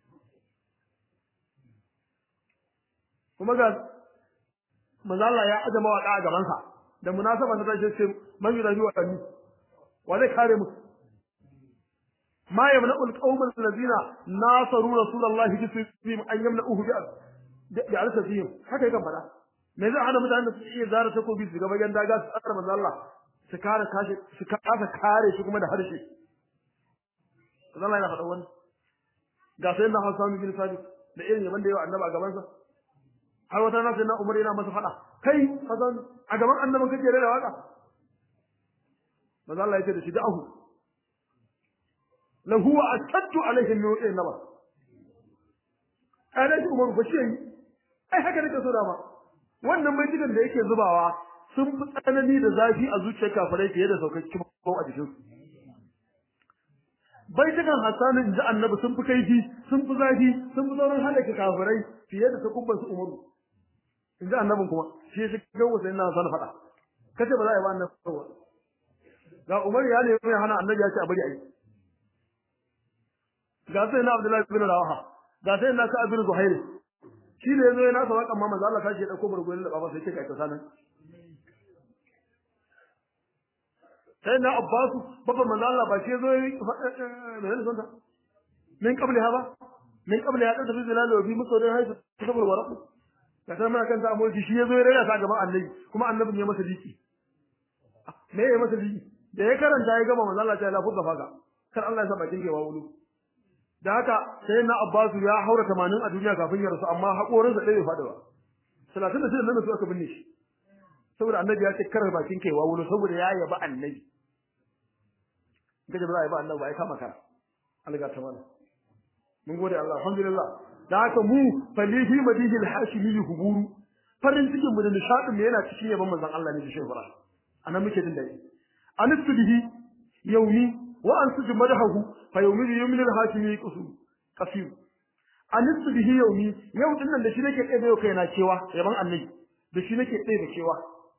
kuma ga manzo Allah ya aje mawaka a gaban sa da munasaba ta tashi ce man yurabi wa ani wa zai kare mu ma yamna'u al-qawm alladhina nasaru rasulullahi bisifihim an yamna'uhu bi bi al-safihim haka yake fada me zai hana mutanen da su iya zara takobi su gaba yan daga su tsara manzo Allah su kare kashi su kasa kare shi kuma da harshe Allah yana faɗa wannan ga sai na Hassan bin Sabit da irin yaban da yawa annabi a gaban sa har wata nan sai na Umar yana masa faɗa kai Hassan a gaban annaban kake rera waka manzo Allah ya ce da shi da'ahu la huwa ashaddu alaihi min wa'in naba alaihi Umar ba shi ai haka nake so da ma wannan mai cikin da yake zubawa sun fi tsanani da zafi a zuciyar kafirai fiye da saukar kibau a jikin su bai cikin hasanin da annabi sun fi kaifi sun fi zafi sun fi sauran halaka kafirai fiye da takubban su Umaru inda annabin kuma shi shi ga wasu ina son faɗa kace ba za a yi ba annabi ba ga Umar ya ne mai hana annabi ya ce a bari ayi ga sai na Abdullahi bin Rawaha ga sai na Sa'ad bin Zuhair shi ne yazo yana sawaka amma manzo Allah tashi ya dauko burgoyin da baba sai ce kai ta sanan sai na Abbas baba manzo Allah ba shi yazo me ne sonta min qabli haba min qabli ya tafi bilal wa bi musawrin haifu sabul waraq da sai mana kan ta amurci shi yazo ya rera ta gaban annabi kuma annabin ya masa diki me ya masa diki da ya karanta ya gama manzo Allah ta lafu gafa ga kar Allah ya sa bakin kewa wulu da haka sai na Abbas ya haura tamanin a duniya kafin ya rasu amma hakorin sa dai fada ba talatin da shida nan su aka binne shi saboda annabi ya ce kar bakin kewa wulu saboda ya yaba annabi gaje ba ya ba annabi ai kama ka Allah ta mana mun gode Allah alhamdulillah da haka mu falihi madihi al-hashimi huburu farin cikin mu da nishadin mu yana cikin yaban manzon Allah ne da shi Ibrahim anan muke din dai anistu bihi yawmi wa ansuju madahu fa yawmi yawmin al-hashimi qasu qasir anistu bihi yawmi yau din nan da shi nake kai yau kaina cewa yaban annabi da shi nake kai da cewa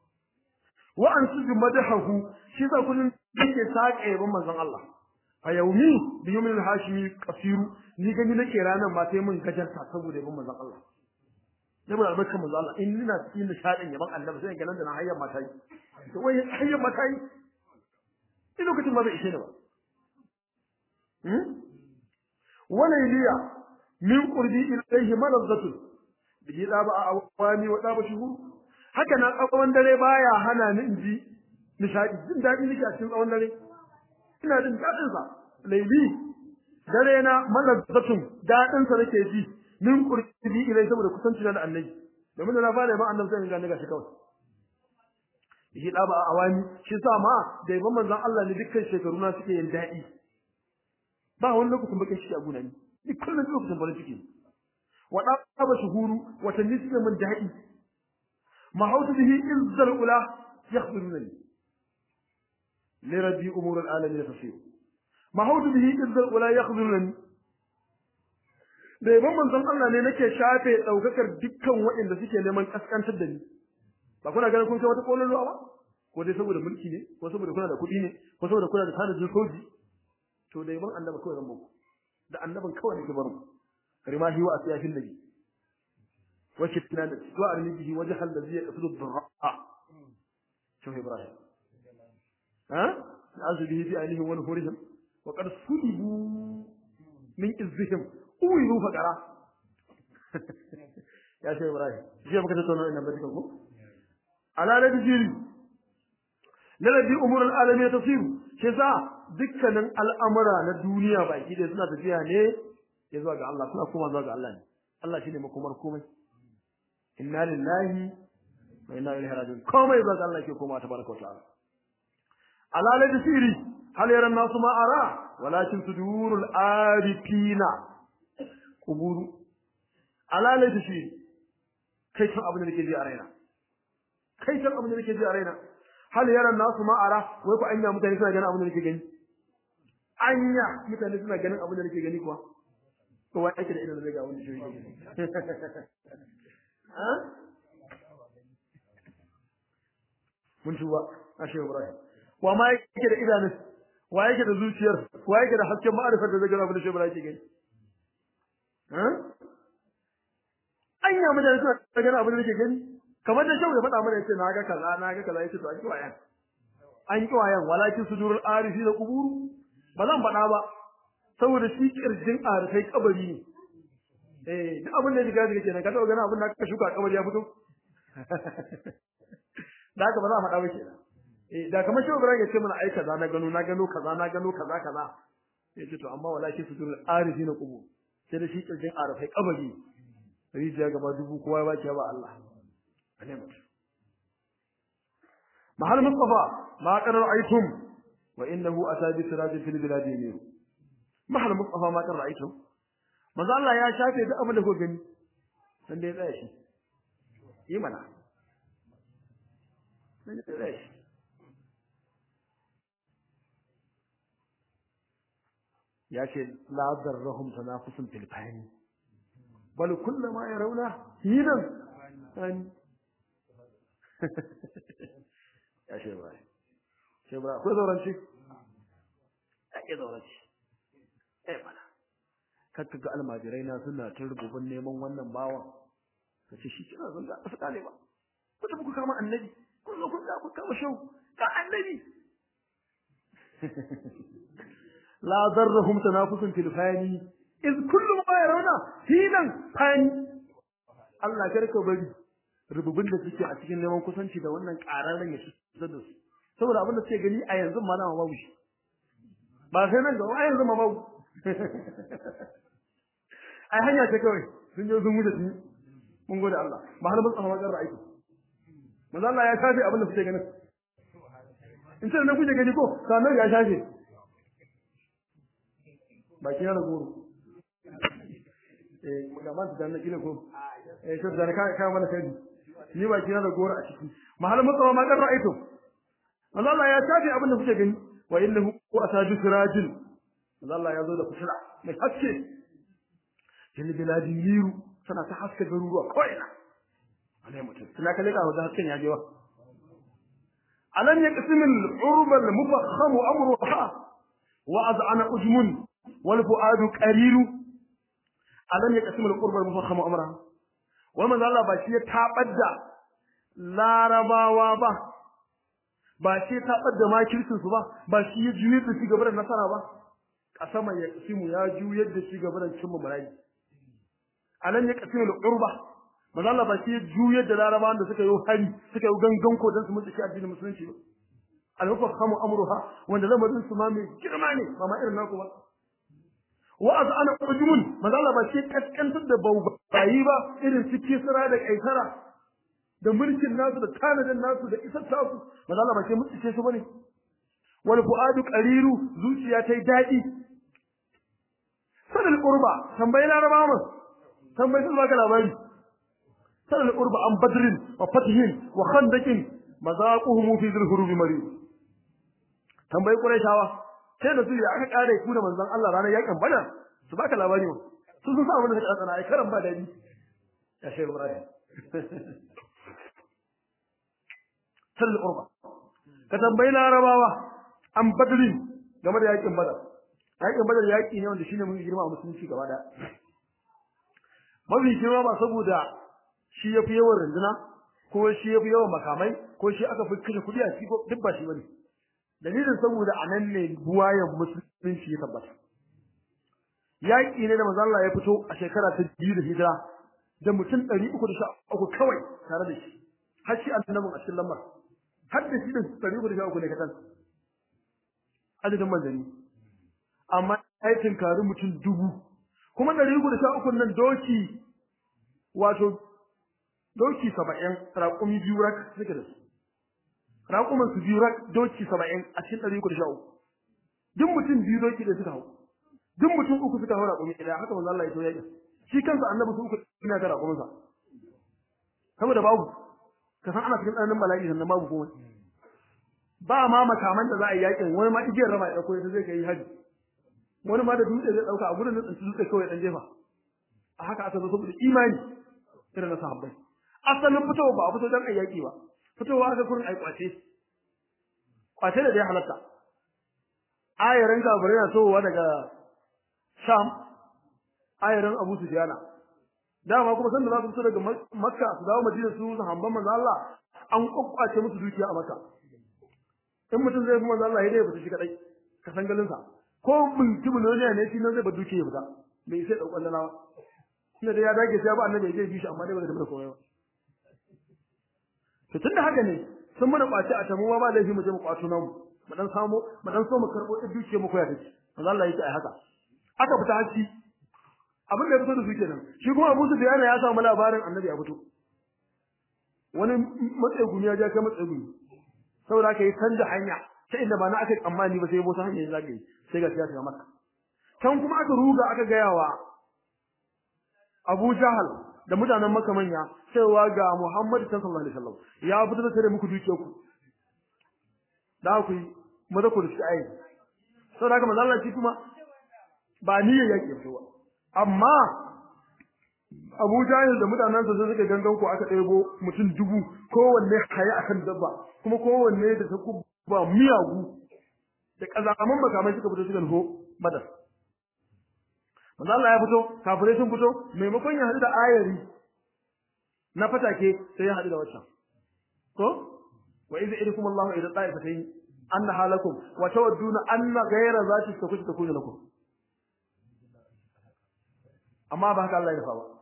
wa ansuju madahu shi sa kullun yake saka yaban manzon Allah a yaumi bi yawmin al-hashimi qasiru ni gani nake ranan ma sai mun gajarta saboda yaban manzon Allah ne mun albarka manzon Allah in ina cikin nishadin yaban annabi sai ganin da na hayyan mata yi to wai hayyan mata yi in lokacin ma bai ishe ne ba hmm wala iliya min qurbi ilayhi malazzatu bi daba awani wa daba shuhur haka na tsawon dare baya hana ni inji nishadi jin dadi nake a cikin tsawon dare ina jin dadin sa laili dare na malazzatun dadin sa nake ji min qurbi ilai saboda kusanci da annabi domin da na fara ba annabi sai ga ni gashi kawai shi da ba awani shi sa ma da ban manzon Allah ne dukkan shekaru na suke yin dadi ba wani lokacin bakin shi a guna ni ni kullun lokacin bare ciki wa da ba shuhuru wata nisbe min dadi mahautu bihi izzal ula yakhbiruni لربي أمور العالمين تصير ما هو به إذن ولا يخذلني da yaban manzon Allah ne nake shafe daukakar dukkan waɗanda suke neman kaskantar da ni ba kuna ganin kun ce wata kololuwa ba ko dai saboda mulki ne ko saboda kuna da kuɗi ne ko saboda kuna da tanadin soji to da yaban annabi kawai zan muku da annabin kawai nake baro rimahi wa asiyafin nabi wa kitna da wa arnibihi wajhal ladhi yaqsudu ad-dharra shuh Ibrahim ها نعوذ به في عينهم ونفورهم وقد سلبوا من إذهم أويلوا فقرا يا شيخ إبراهيم جيب كده تونو إن بديكم على رجل للذي أمور العالمية تصير كذا دكنا الأمر الدنيا باقي ده سنة تجيها نه يزوج الله سنة كم يزوج الله الله شيء مكمل ركومه إنا لله وإنا إليه راجعون كم يزوج الله كم تبارك وتعالى على لجسيري هل يرى الناس ما أرى ولكن صدور العارفين قبور alalai ta shi kai san abin da nake ji a raina kai san abin da nake ji a raina hal yaran nasu ma ara wai ko anya mutane suna ganin abin da nake gani anya mutane suna ganin abin da nake gani kuwa to wai ake da idan zai ga wanda shi yake ha mun tuba ashe Ibrahim wa ma yake da idanun wa yake da zuciyar wa yake da hasken ma'arifar da zai ga abin da shi Ibrahim yake gani ha anya mutane suna ganin abin da nake gani kamar da shau ya faɗa mana yace na ga kaza na ga kaza yace to an ki wayan an ki wayan walakin sudurul arifi da kuburu ba zan faɗa ba saboda shi kirjin arifai kabari ne eh duk abin da jiga jiga kenan ka taɓa ganin abin da ka shuka kabari ya fito da haka ba za a faɗa ba kenan eh da kamar shau Ibrahim yace mana ai kaza na gano na gano kaza na gano kaza kaza yace to amma walakin sudurul arifi na kuburu sai da shi kirjin arifai kabari rijiya gaba dubu kowa ba ke ba Allah نعمت محل مصطفى ما قد رأيتم وإنه أتى بسراج في البلاد يمير محل مصطفى ما قد رأيتم ما زال الله يا شافي ده أبدا هو جن سندي ليش يمنع سندي ليش يا شيء لا ضرهم تنافس في الفهم بل كل ما يرونه هنا ya ce ba ce ba ko zauranci ake zauranci eh bana kakka ga almajirai na suna ta rububin neman wannan bawan kace shi kina zan ga asuka ne ba ku tafi ku kama annabi ku zo ku ga ku kama shau ka annabi la darrahum tanafusun fil fani iz kullu ma yarawna hinan fani Allah karka bari rububin da suke a cikin neman kusanci da wannan ƙararren ya shi da su saboda abin da suke gani a yanzu ma na babu shi ba sai nan ga a yanzu ma babu ai hanya ce kawai sun je sun wuce sun mun gode Allah ba har mun tsama ga ra'ayi manzo Allah ya shafe abin da suke ganin in sai nan kuje gani ko sanan ya shafe ba kina da goro eh magaman da nan kila ko eh to da ka ka mana kai ni ba kina da goro a ciki mahal mutsawa ma kan ra'aytu Allah ya tafi abin da kuke gani wa innahu asaju sirajin Allah ya zo da fitila mai haske jin biladin yiru sana ta haske garuruwa kawai na alai mutum kina kalle ka da hasken ya je wa alam yaqsim al-urba al-mufakham amruha wa az'ana ujmun wal fuadu qariru alam yaqsim al-urba al-mufakham amruha wa manzo Allah ba shi ya tabar da larabawa ba ba shi ya tabar da makircin su ba ba shi ya juyar da shi gaba da nasara ba kasama ya kasimu ya juyar da shi gaba da cimma marayi alam ya kasimu al-urba manzo Allah ba shi ya juyar da larabawan da suka yi hari suka yi gangan ko dan su mutu shi addinin musulunci ba al-mufakhamu amruha wanda lamarin su ma mai girma ne ba ma irin naku ba wa azana ujumun manzo Allah ba shi kaskantar da baubayi ba irin su kisra da kaisara da mulkin nasu da tanadin nasu da isar tasu manzo Allah ba shi mutsuce su bane wal fuadu qariru zuciya tai dadi sadal qurba tambayi larabawa mu tambayi su baka labari sadal qurba an badrin wa fathin wa khandaqin mazaquhum fi dhil hurubi mari tambayi quraishawa sai da su ya aka kare ku da manzon Allah ranar yakin badar su baka labari mu su sun sa abin da suka tsana ai karan ba dadi ya shehu Ibrahim sal urba ka tambayi larabawa an badri game da yakin badar yakin badar yaki ne wanda shine mun girma a musulunci gaba da mafi girma ba saboda shi yafi yawan runduna ko shi yafi yawan makamai ko shi aka fi kashe kudi a ciki duk ba shi bane dalilin saboda anan ne buwayen musulunci ya tabbata yaki ne da manzo Allah ya fito a shekara ta biyu da hijira da mutum ɗari uku da sha uku kawai tare da shi har shi annabin a cikin lamar har da shi da ɗari uku da sha uku ne kadan adadin manzanni amma ai tinkari mutum dubu kuma ɗari uku da sha uku nan doki wato doki saba'in raƙumi biyu rak suke da su raƙuman su biyu rak doki saba'in a cikin ɗari uku da sha uku duk mutum biyu doki da suka hau duk mutum uku suka hau raƙumi ɗaya haka manzo Allah ya so ya yi shi kansa annabi su uku ina da raƙumin sa saboda babu ka san ana cikin tsananin bala'i sannan babu komai ba ma makaman da za a yi yakin wani ma igiyar rama ya dauko ita zai kai haji wani ma da dutse zai dauka a gurin da tsinci dutse kawai dan jefa a haka aka zo saboda imani irin na sahabbai asalin fitowa ba a fito dan ayyaki ba fitowa aka kurin ai kwace kwace da dai halatta ayaran kafirai na sowa daga Sham ayaran Abu Sufyan dama kuma sanda za su fito daga Makka su dawo Madina su sahabban manzo Allah an kokkace musu dukiya a Makka in mutum zai fi manzo Allah ya dai fita shi kadai ka san galin sa ko mutum ne ne shi nan zai ba dukiya fita bai sai daukan lalawa tunda da ya dage sai ba annabi ya bi shi amma dai ba da mai koyo to tunda haka ne sun mana kwaci a tamuwa ba laifi mu je mu kwato namu mu dan samu mu dan so mu karbo din dukiya mu koya take manzo Allah yake ai haka aka fita haci abin da ya fito da su kenan shi kuma Abu Sufyan ya samu labarin annabi ya fito wani matsayi gumi ya ja kai matsayi gumi saboda kai canja hanya sai inda ba na aka tsammani ba sai mota hanya zagaye sai ga siyasa ga maka kan kuma aka ruga aka gayawa Abu Jahal da mutanen Makka manya cewa ga Muhammad sallallahu alaihi wasallam ya fito da tare muku dukiya ku da ku maza ku rishi ai saboda haka manzo Allah shi kuma ba niyyar yake ba amma Abu Jahal da mutanen sa suka gangan ku aka ɗebo mutum dubu kowanne haya akan dabba kuma kowanne da takubba miyagu da kazaman makamai suka fito suka ho badar manzo Allah ya fito kafirai sun fito maimakon ya hadu da ayari na fatake sai ya hadu da waccan ko wa idza idukum Allahu ila ta'ifatayn anna halakum wa tawadduna anna ghayra zati takutu takunu lakum amma ba haka Allah ya fa ba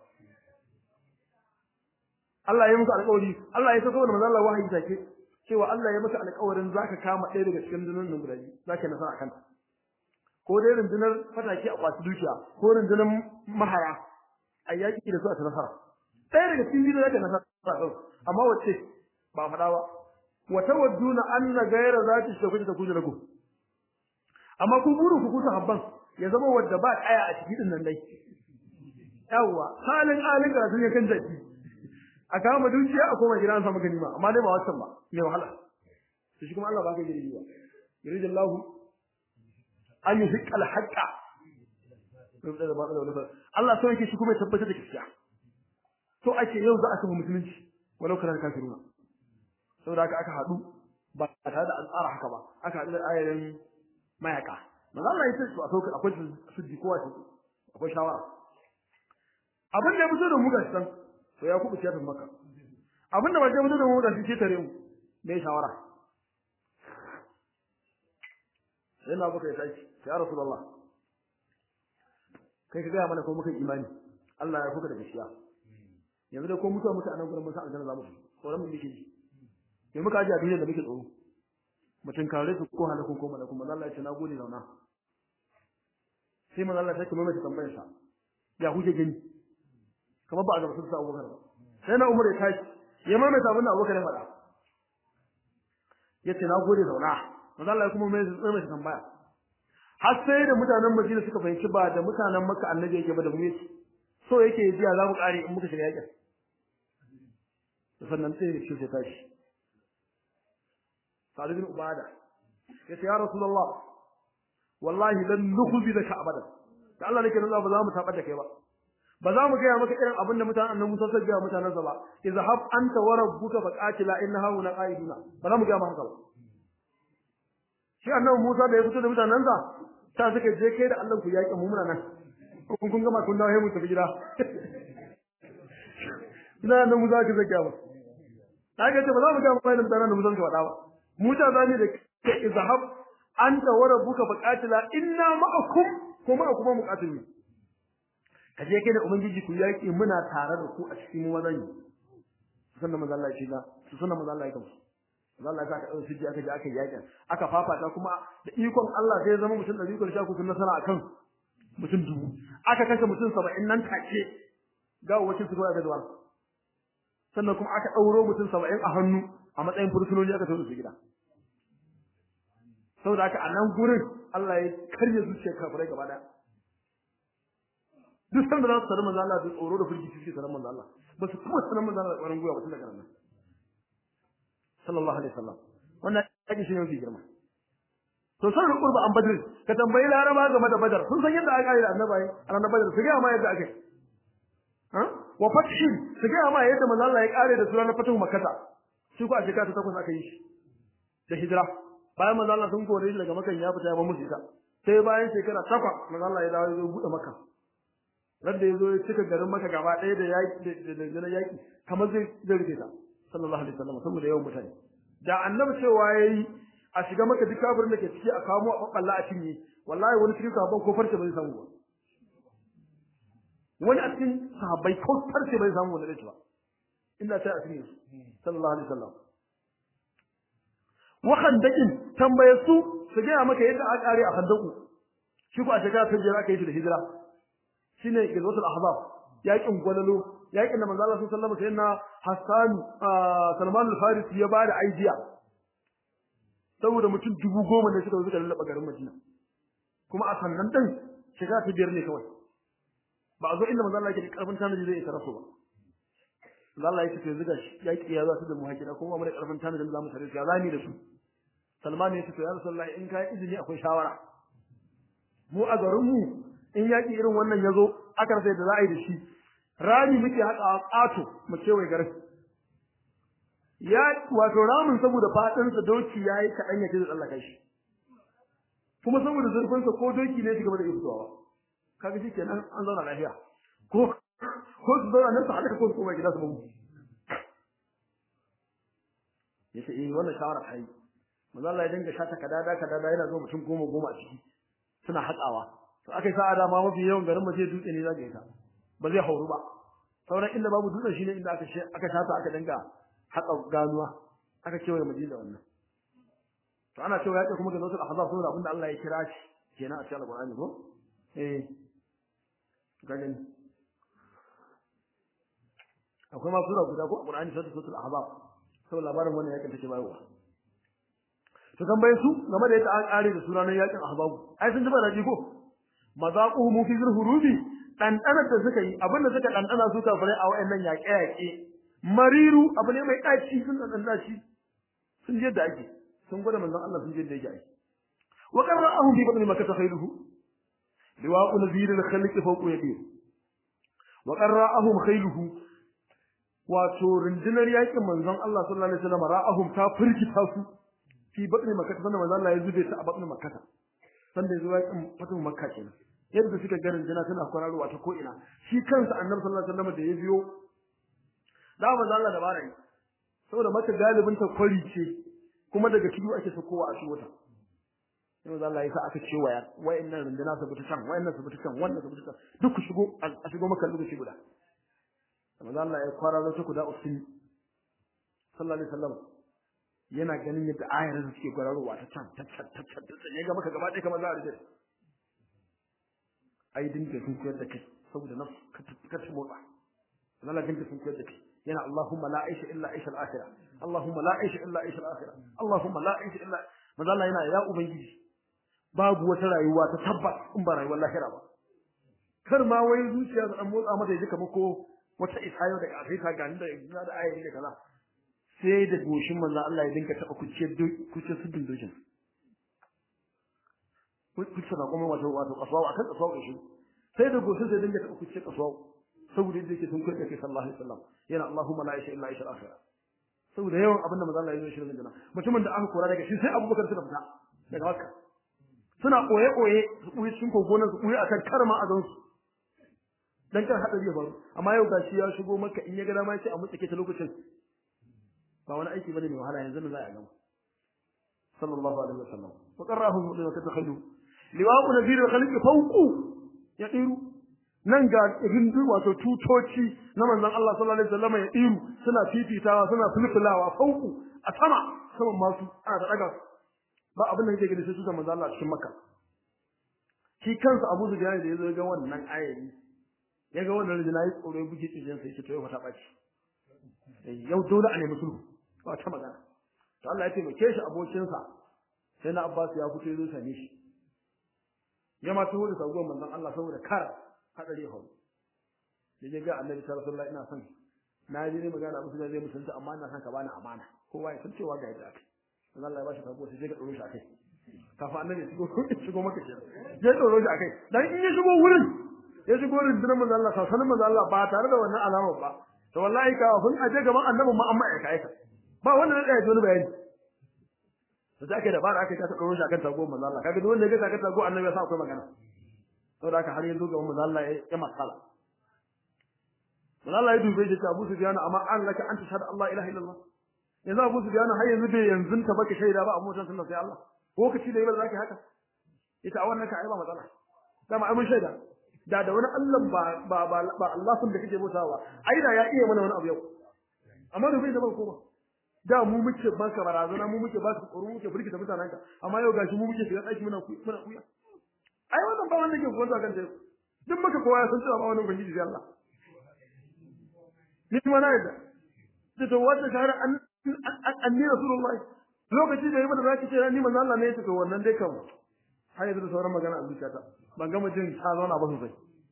Allah ya muku alƙawari Allah ya saka wa manzo Allah wahayi take cewa Allah ya maka alƙawarin zaka kama ɗaya daga cikin dunan nan guda biyu zaka nasara akan ko dai rundunar fataki a kwasu dukiya ko rundunar mahaya a yaki da su a nasara ɗaya daga cikin biyu zaka nasara amma wace ba faɗa ba wa tawadduna anna ghayra zati shawkati takunu lakum amma ku buru ku kusa habban ya zama wadda ba kaya a cikin nan dai yawa halin halin ga sun yakan zaki a kama dukiya a koma gidan sa magani ba amma dai ba wancan ba mai wahala to shi kuma Allah ba ka gidi ba yuridullahu an yuhiqqa al-haqqa Allah so yake shi kuma ya tabbatar da gaskiya to ake yau za a samu musulunci walau kana kafiruna saboda haka aka hadu ba tare da an tsara haka ba aka hadu da ayarin mayaka manzo Allah ya ce to a sauka akwai sujji kowa ce akwai shawara abin da ya fito da mu ga san to ya kubu ce ta maka abin da ba ya fito da mu ga shi ce tare mu me shawara sai na baka sai ya rasulullah kai ka ga mana ko muka imani Allah ya kuka da gaskiya yanzu da ko mutuwa mutu anan gurin mun san aljanna za mu tsoron mun dake ji sai muka ji a duniya da muke tsoro mutun kare su ko halakun ko malakun manzo Allah ya ce na gode zauna sai manzo Allah ya ce mai tambayar sa ya huje gani kamar ba a gaba sun sa Abubakar ba sai na Umar ya tashi ya mai sabon da Abubakar ya faɗa yace na gode zauna manzo Allah kuma mai mai tambaya har sai da mutanen Madina suka fahimci ba da mutanen Makka annabi yake ba da mu yake so yake jiya za mu kare in muka shiga yakin sannan sai ya ce tashi Sa'id bin Ubada yace ya Rasulullah wallahi lan nukhzi laka abada da Allah nake nan ba za mu tabar da kai ba ba za mu ga maka irin abin da mutanen annabi Musa suka ga mutanen sa ba izhab anta wa rabbuka faqatila inna hauna qaiduna ba za mu ga maka ba shi annabi Musa da ya fito da mutanen sa ta suka je kai da Allah ku yaki mu muna nan kun kun gama kun dawo he mu tafi gida ina nan Musa ka zaka ba kaga ce ba za mu ga maka mutanen da Musa ka faɗa ba Musa zani da ke izhab anta wa rabbuka faqatila inna ma'akum kuma kuma muqatilun kaje kai da ubangiji ku yaki muna tare da ku a cikin mu mazan sannan manzo Allah ya shiga sannan manzo Allah ya kafa manzo Allah ya saka dauki siji aka je aka yaki aka fafata kuma da ikon Allah sai ya zama mutum da ikon sha ku sun nasara akan mutum dubu aka kashe mutum saba'in nan take ga wacin su ga gadwar sannan kuma aka dauro mutum saba'in a hannu a matsayin fursunoni aka tawo su gida saboda haka a nan gurin Allah ya karya zuciyar kafirai gaba daya duk sanda za su sanar manzo Allah da tsoro da firgici suke sanar manzo Allah ba su kuma sanar manzo Allah da ƙwarin gwiwa ba tun daga nan sallallahu alaihi wasallam wannan yake shi ne mafi girma to sai qurba an badr ka tambayi laraba game da badar sun san yadda aka yi da annabi a ranar badar su ga ma yadda aka yi ha wa fathi su ga ma yadda manzo Allah ya kare da sura na fatu makkah shi ko a shekara ta takwas aka yi shi da hijira bayan manzo Allah sun kore shi daga makan ya fita ya ba musu ita sai bayan shekara takwas manzo Allah ya dawo ya bude makka radda yazo ya cika garin makka gaba ɗaya da yaki da da yaki kamar zai zai rike ta sallallahu alaihi wasallam saboda yawan mutane da annabi cewa yayi a shiga maka duk kafirin da ke ciki a kamo a babballa a cinye wallahi wani cikin sahabban ko farce bai samu ba wani a cikin sahabbai ko farce bai samu wanda zai ba illa sai a cinye su sallallahu alaihi wasallam wa khandaqin tambaye su su ga maka yadda aka kare a khandaqu shi ko a shekara ta jira aka yi da hijira shine gazwatul ahzab yakin gwalalo yakin da manzo Allah sallallahu alaihi wasallam sai na Hassan Salman al-Farisi ya bada aidiya saboda mutum dubu goma ne suka zo suka lallaba garin Madina kuma a sannan din shiga ta biyar ne kawai ba a zo inda manzo Allah yake da karfin tanaji zai tsara su ba manzo Allah yake to zuga shi yaki ya za su da muhajira kuma mu da karfin tanaji da zamu tare su ya zami da su Salman ya ce to ya Rasulullahi in kai izini akwai shawara mu a garin mu in yaki irin wannan yazo aka rasa da za a yi da shi rami muke haka ƙato mu kewaye garin ya wato ramin saboda fadin sa doki yayi kadan yake da Allah kai shi kuma saboda zurfin sa ko doki ne shiga da iftowa kaga shi kenan an zauna lafiya ko ko su zauna nan su halaka ko su kuma gida su mu yace eh wannan shawara kai manzo Allah ya dinga shata kadada kadada yana zo mutum goma goma a ciki suna hatsawa to akai sa'a da ma mafi yawan garin mace dutse ne zaka yi ta ba zai hauru ba sauran inda babu dutsen shine inda aka aka shata aka dinga haka ganuwa aka kewaye Madina wannan to ana cewa yake kuma ga nasul ahzab saboda abinda Allah ya kira shi kenan a cikin Al-Qur'ani ko eh ganin akwai ma sura guda ko Qur'ani sai suratul ahzab saboda labarin wannan yakin take bayarwa to tambaye su game da yadda an kare da sunan yakin ahzab ai sun ji ba daji ko mazaquhum fi zurhurubi dandanar da suka yi abinda suka dandana su kafare a wayannan yaƙe-yaƙe mariru abu ne mai daci sun dandana shi sun je da ake sun gwada manzon Allah sun je da yake wa qarra'ahum bi batni makkah khayluhu liwa'u nazir al-khalq fawqa yadi wa qarra'ahum khayluhu wato rundunar yakin manzon Allah sallallahu alaihi wasallam ra'ahum ta firgita su fi batni makkah sanda manzon Allah ya zube ta a batni makkah sanda ya zo yakin batni makkah kenan yadda suka ga rundunar tana kwararowa ta ko ina shi kansa annabi sallallahu alaihi wasallam da ya biyo da manzon Allah da barai saboda maka galibin ta kwari ce kuma daga tudu ake sakowa a shigo ta sai manzon Allah ya sa aka ce waya wayannan rundunar su fita can wayannan su fita can wannan su fita can duk ku shigo a shigo maka lokaci guda manzo Allah ya fara da ku da usul sallallahu alaihi wasallam yana ganin yadda ayar da suke gwararowa ta can ta can ta can ya ga maka gaba ɗaya kamar za a rike ai dinka sun koyar da kai saboda nafs ka ta motsa Allah dinka sun koyar da kai yana Allahumma la aisha illa aisha al-akhirah Allahumma la aisha illa aisha al-akhirah Allahumma la aisha illa manzo Allah yana ya ubangiji babu wata rayuwa ta tabbas in ba rayuwar lahira ba kar ma wai zuciya da motsa mata ya ji kamar ko wata isayo da Afrika ga da ina da ayi da kaza sai da goshin manzo Allah ya dinka taba kuce kuce su dindojin kuce na kuma wato wato kaswa akan kaswa shi sai da goshin sai dinka taba kuce kaswa saboda yadda yake sun kurka kai sallallahu alaihi wasallam yana Allahumma la ilaha illa anta al-akhirah saboda yawan abinda manzo Allah ya yi shi da jana mutumin da aka kora daga shi sai Abubakar suka fita daga Makka suna koye koye su kuyi cikin kogonan su kuyi akan karma a gansu dan kan hadari ya faru amma yau gashi ya shigo maka in ya ga dama yace a mutsake ta lokacin ba wani aiki bane mai wahala yanzu za a gama sallallahu alaihi wasallam wa qarahu lima tatakhallu liwa'u nadir al-khaliq fawqu yadiru nan ga rindu wato tutoci na manzon Allah sallallahu alaihi wasallam ya diru suna fifitawa suna fulfulawa fawqu a sama saman masu ana da daga ba abin da yake gani sai su manzon Allah cikin Makka shi kansa Abu Sufyan da yazo ga wannan ayi ya ga wannan rijina yi tsoro buge cijin sai ce to yau ta baci yau dole a nemi sulhu ba ta magana to Allah ya taimake shi abokin sa sai na Abbas ya fito yazo same shi ya ma tawo da sabuwar manzon Allah saboda kar hadari hawo da ya ga annabi sallallahu alaihi wasallam ina son na je ne magana musu zai musunta amma ina son ka bani amana kowa ya san cewa ga yadda akai dan Allah ya bashi sako sai ya doro shi akai kafa annabi shigo shigo maka kenan ya doro shi akai dan in ya shigo wurin ya shigo wurin dinan manzo Allah sallallahu alaihi wasallam Allah ba tare da wannan alama ba to wallahi ka kun aje gaban annabi ma amma aika aika ba wanda da ya ji bayani to da ake da bara aka ta doro shi akan tago manzo Allah kaga duk wanda ya ga ka tago annabi ya sa akwai magana to da aka har yanzu gaban manzo Allah ya masala Allah ya dube shi Abu Sufyan amma an laka anta shahada Allah ilaha illallah yanzu Abu Sufyan har yanzu bai yanzu ta baka shaida ba amma mutan sunna sai Allah ko kace da yaba zaki haka ita a wannan ka ai ba matsala dama ai mun shaida da da wani Allah ba ba ba Allah sun da kake bautawa ai da ya iya mana wani abu yau amma da bai da ba koma da mu muke ba ka barazana mu muke ba ka tsoro muke burkita mutanen ka amma yau gashi mu muke shiga daki muna muna kuya ai wannan ba wanda ke gwanda kan sai duk maka kowa ya san cewa ba wannan ubangiji sai Allah ni ma na yadda da to wata shahara an anni rasulullahi lokaci da yayin da zaki ce ni manzo Allah ne to wannan dai kan har yanzu da sauran magana a zuciyata ban ga mujin ta zauna ba sosai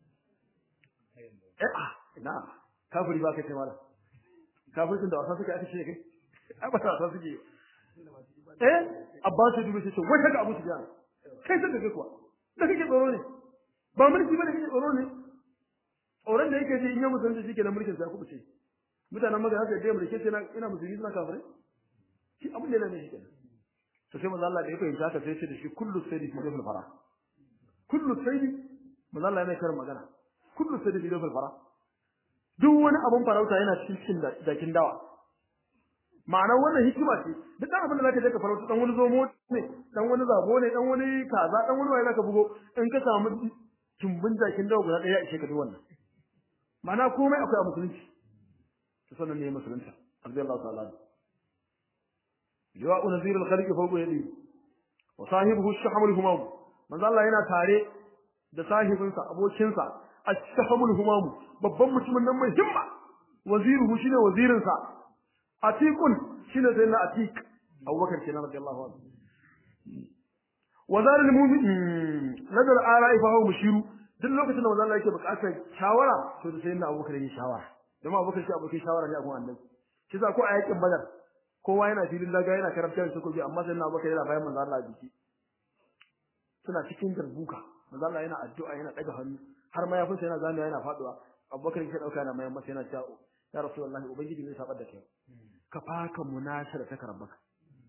eh ah ina kafiri ba kai ce mala kafirin da wasa suke aka ce kai ai ba wasa suke eh Abbas dubi ce wai kaga Abu Sufyan kai sai kake kuwa da kake tsoro ne ba mulki ba da kake tsoro ne tsoron da yake ji in ya musulunci shi ke da mulkin sai ku ce mutanen maga haka da mulke ce ina musulmi suna kafirai shi abin da ne shi kenan to sai manzo Allah da ya fahimta ka sai ce da shi kullu sayyidi fi dafil fara kullu sayyidi manzo Allah yana karin magana kullu sayyidi fi dafil fara duk wani abun farauta yana cikin dakin dawa ma'ana wannan hikima ce duk dan abin da zaka je ka farauta dan wani zomo ne dan wani zabo ne dan wani kaza dan wani waye zaka bugo in ka samu tumbin dakin dawa guda daya ishe ka duk wannan mana komai akwai a musulunci to sanan ne musulunta Abdullahi ta'ala yawa unzir al-khaliq fawqa yadi wa sahibihi ash-shahmul humam manzo Allah yana tare da sahibinsa abokinsa ash-shahmul humam babban mutumin nan mai himma waziruhu shine wazirinsa atiqun shine zaina atiq Abubakar kenan radiyallahu anhu wazar al-mu'min ladal ara'i fa huwa mushiru duk lokacin da manzo Allah yake bukatar shawara to da sayyidina Abubakar yake shawara kuma Abubakar shi abokin shawara ne a gun Annabi shi za ko a yakin Badar kowa yana filin daga yana karantar su kobi amma sayyidina Abubakar yana bayan manzo Allah biki suna cikin garbuka manzo Allah yana addu'a yana daga hannu har ma yafinsa yana zamiya yana faduwa Abubakar yake dauka yana mayan masa yana cewa ya Rasulullahi ubangiji ne sabar da kai ka faka munashara ta karbaka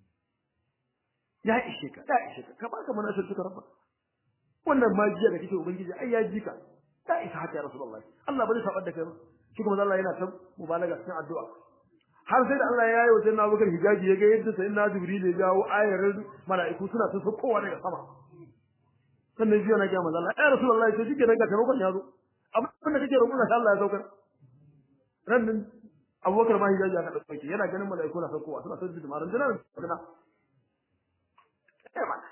ya ishe ka ya ishe ka ka baka munashara ta karbaka wannan magiya da kake ubangiji ai ya jika ta isa haka ya Rasulullahi Allah bane sabar da kai ba shi kuma Allah yana ta mubalaga cikin addu'a har sai da Allah ya yi wa sayyidina Abubakar hijabi ya ga yadda sayyidina Jibril ya jawo ayarin mala'iku suna ta saukowa daga sama sannan jiya na ga manzo Allah ya Rasulullahi sai kike daga taimakon ya zo abin da kake roƙon Allah ya saukar rannin Abubakar ma hijabi aka dauke yana ganin mala'iku na saukowa suna sajjada da maran dinar dana eh mana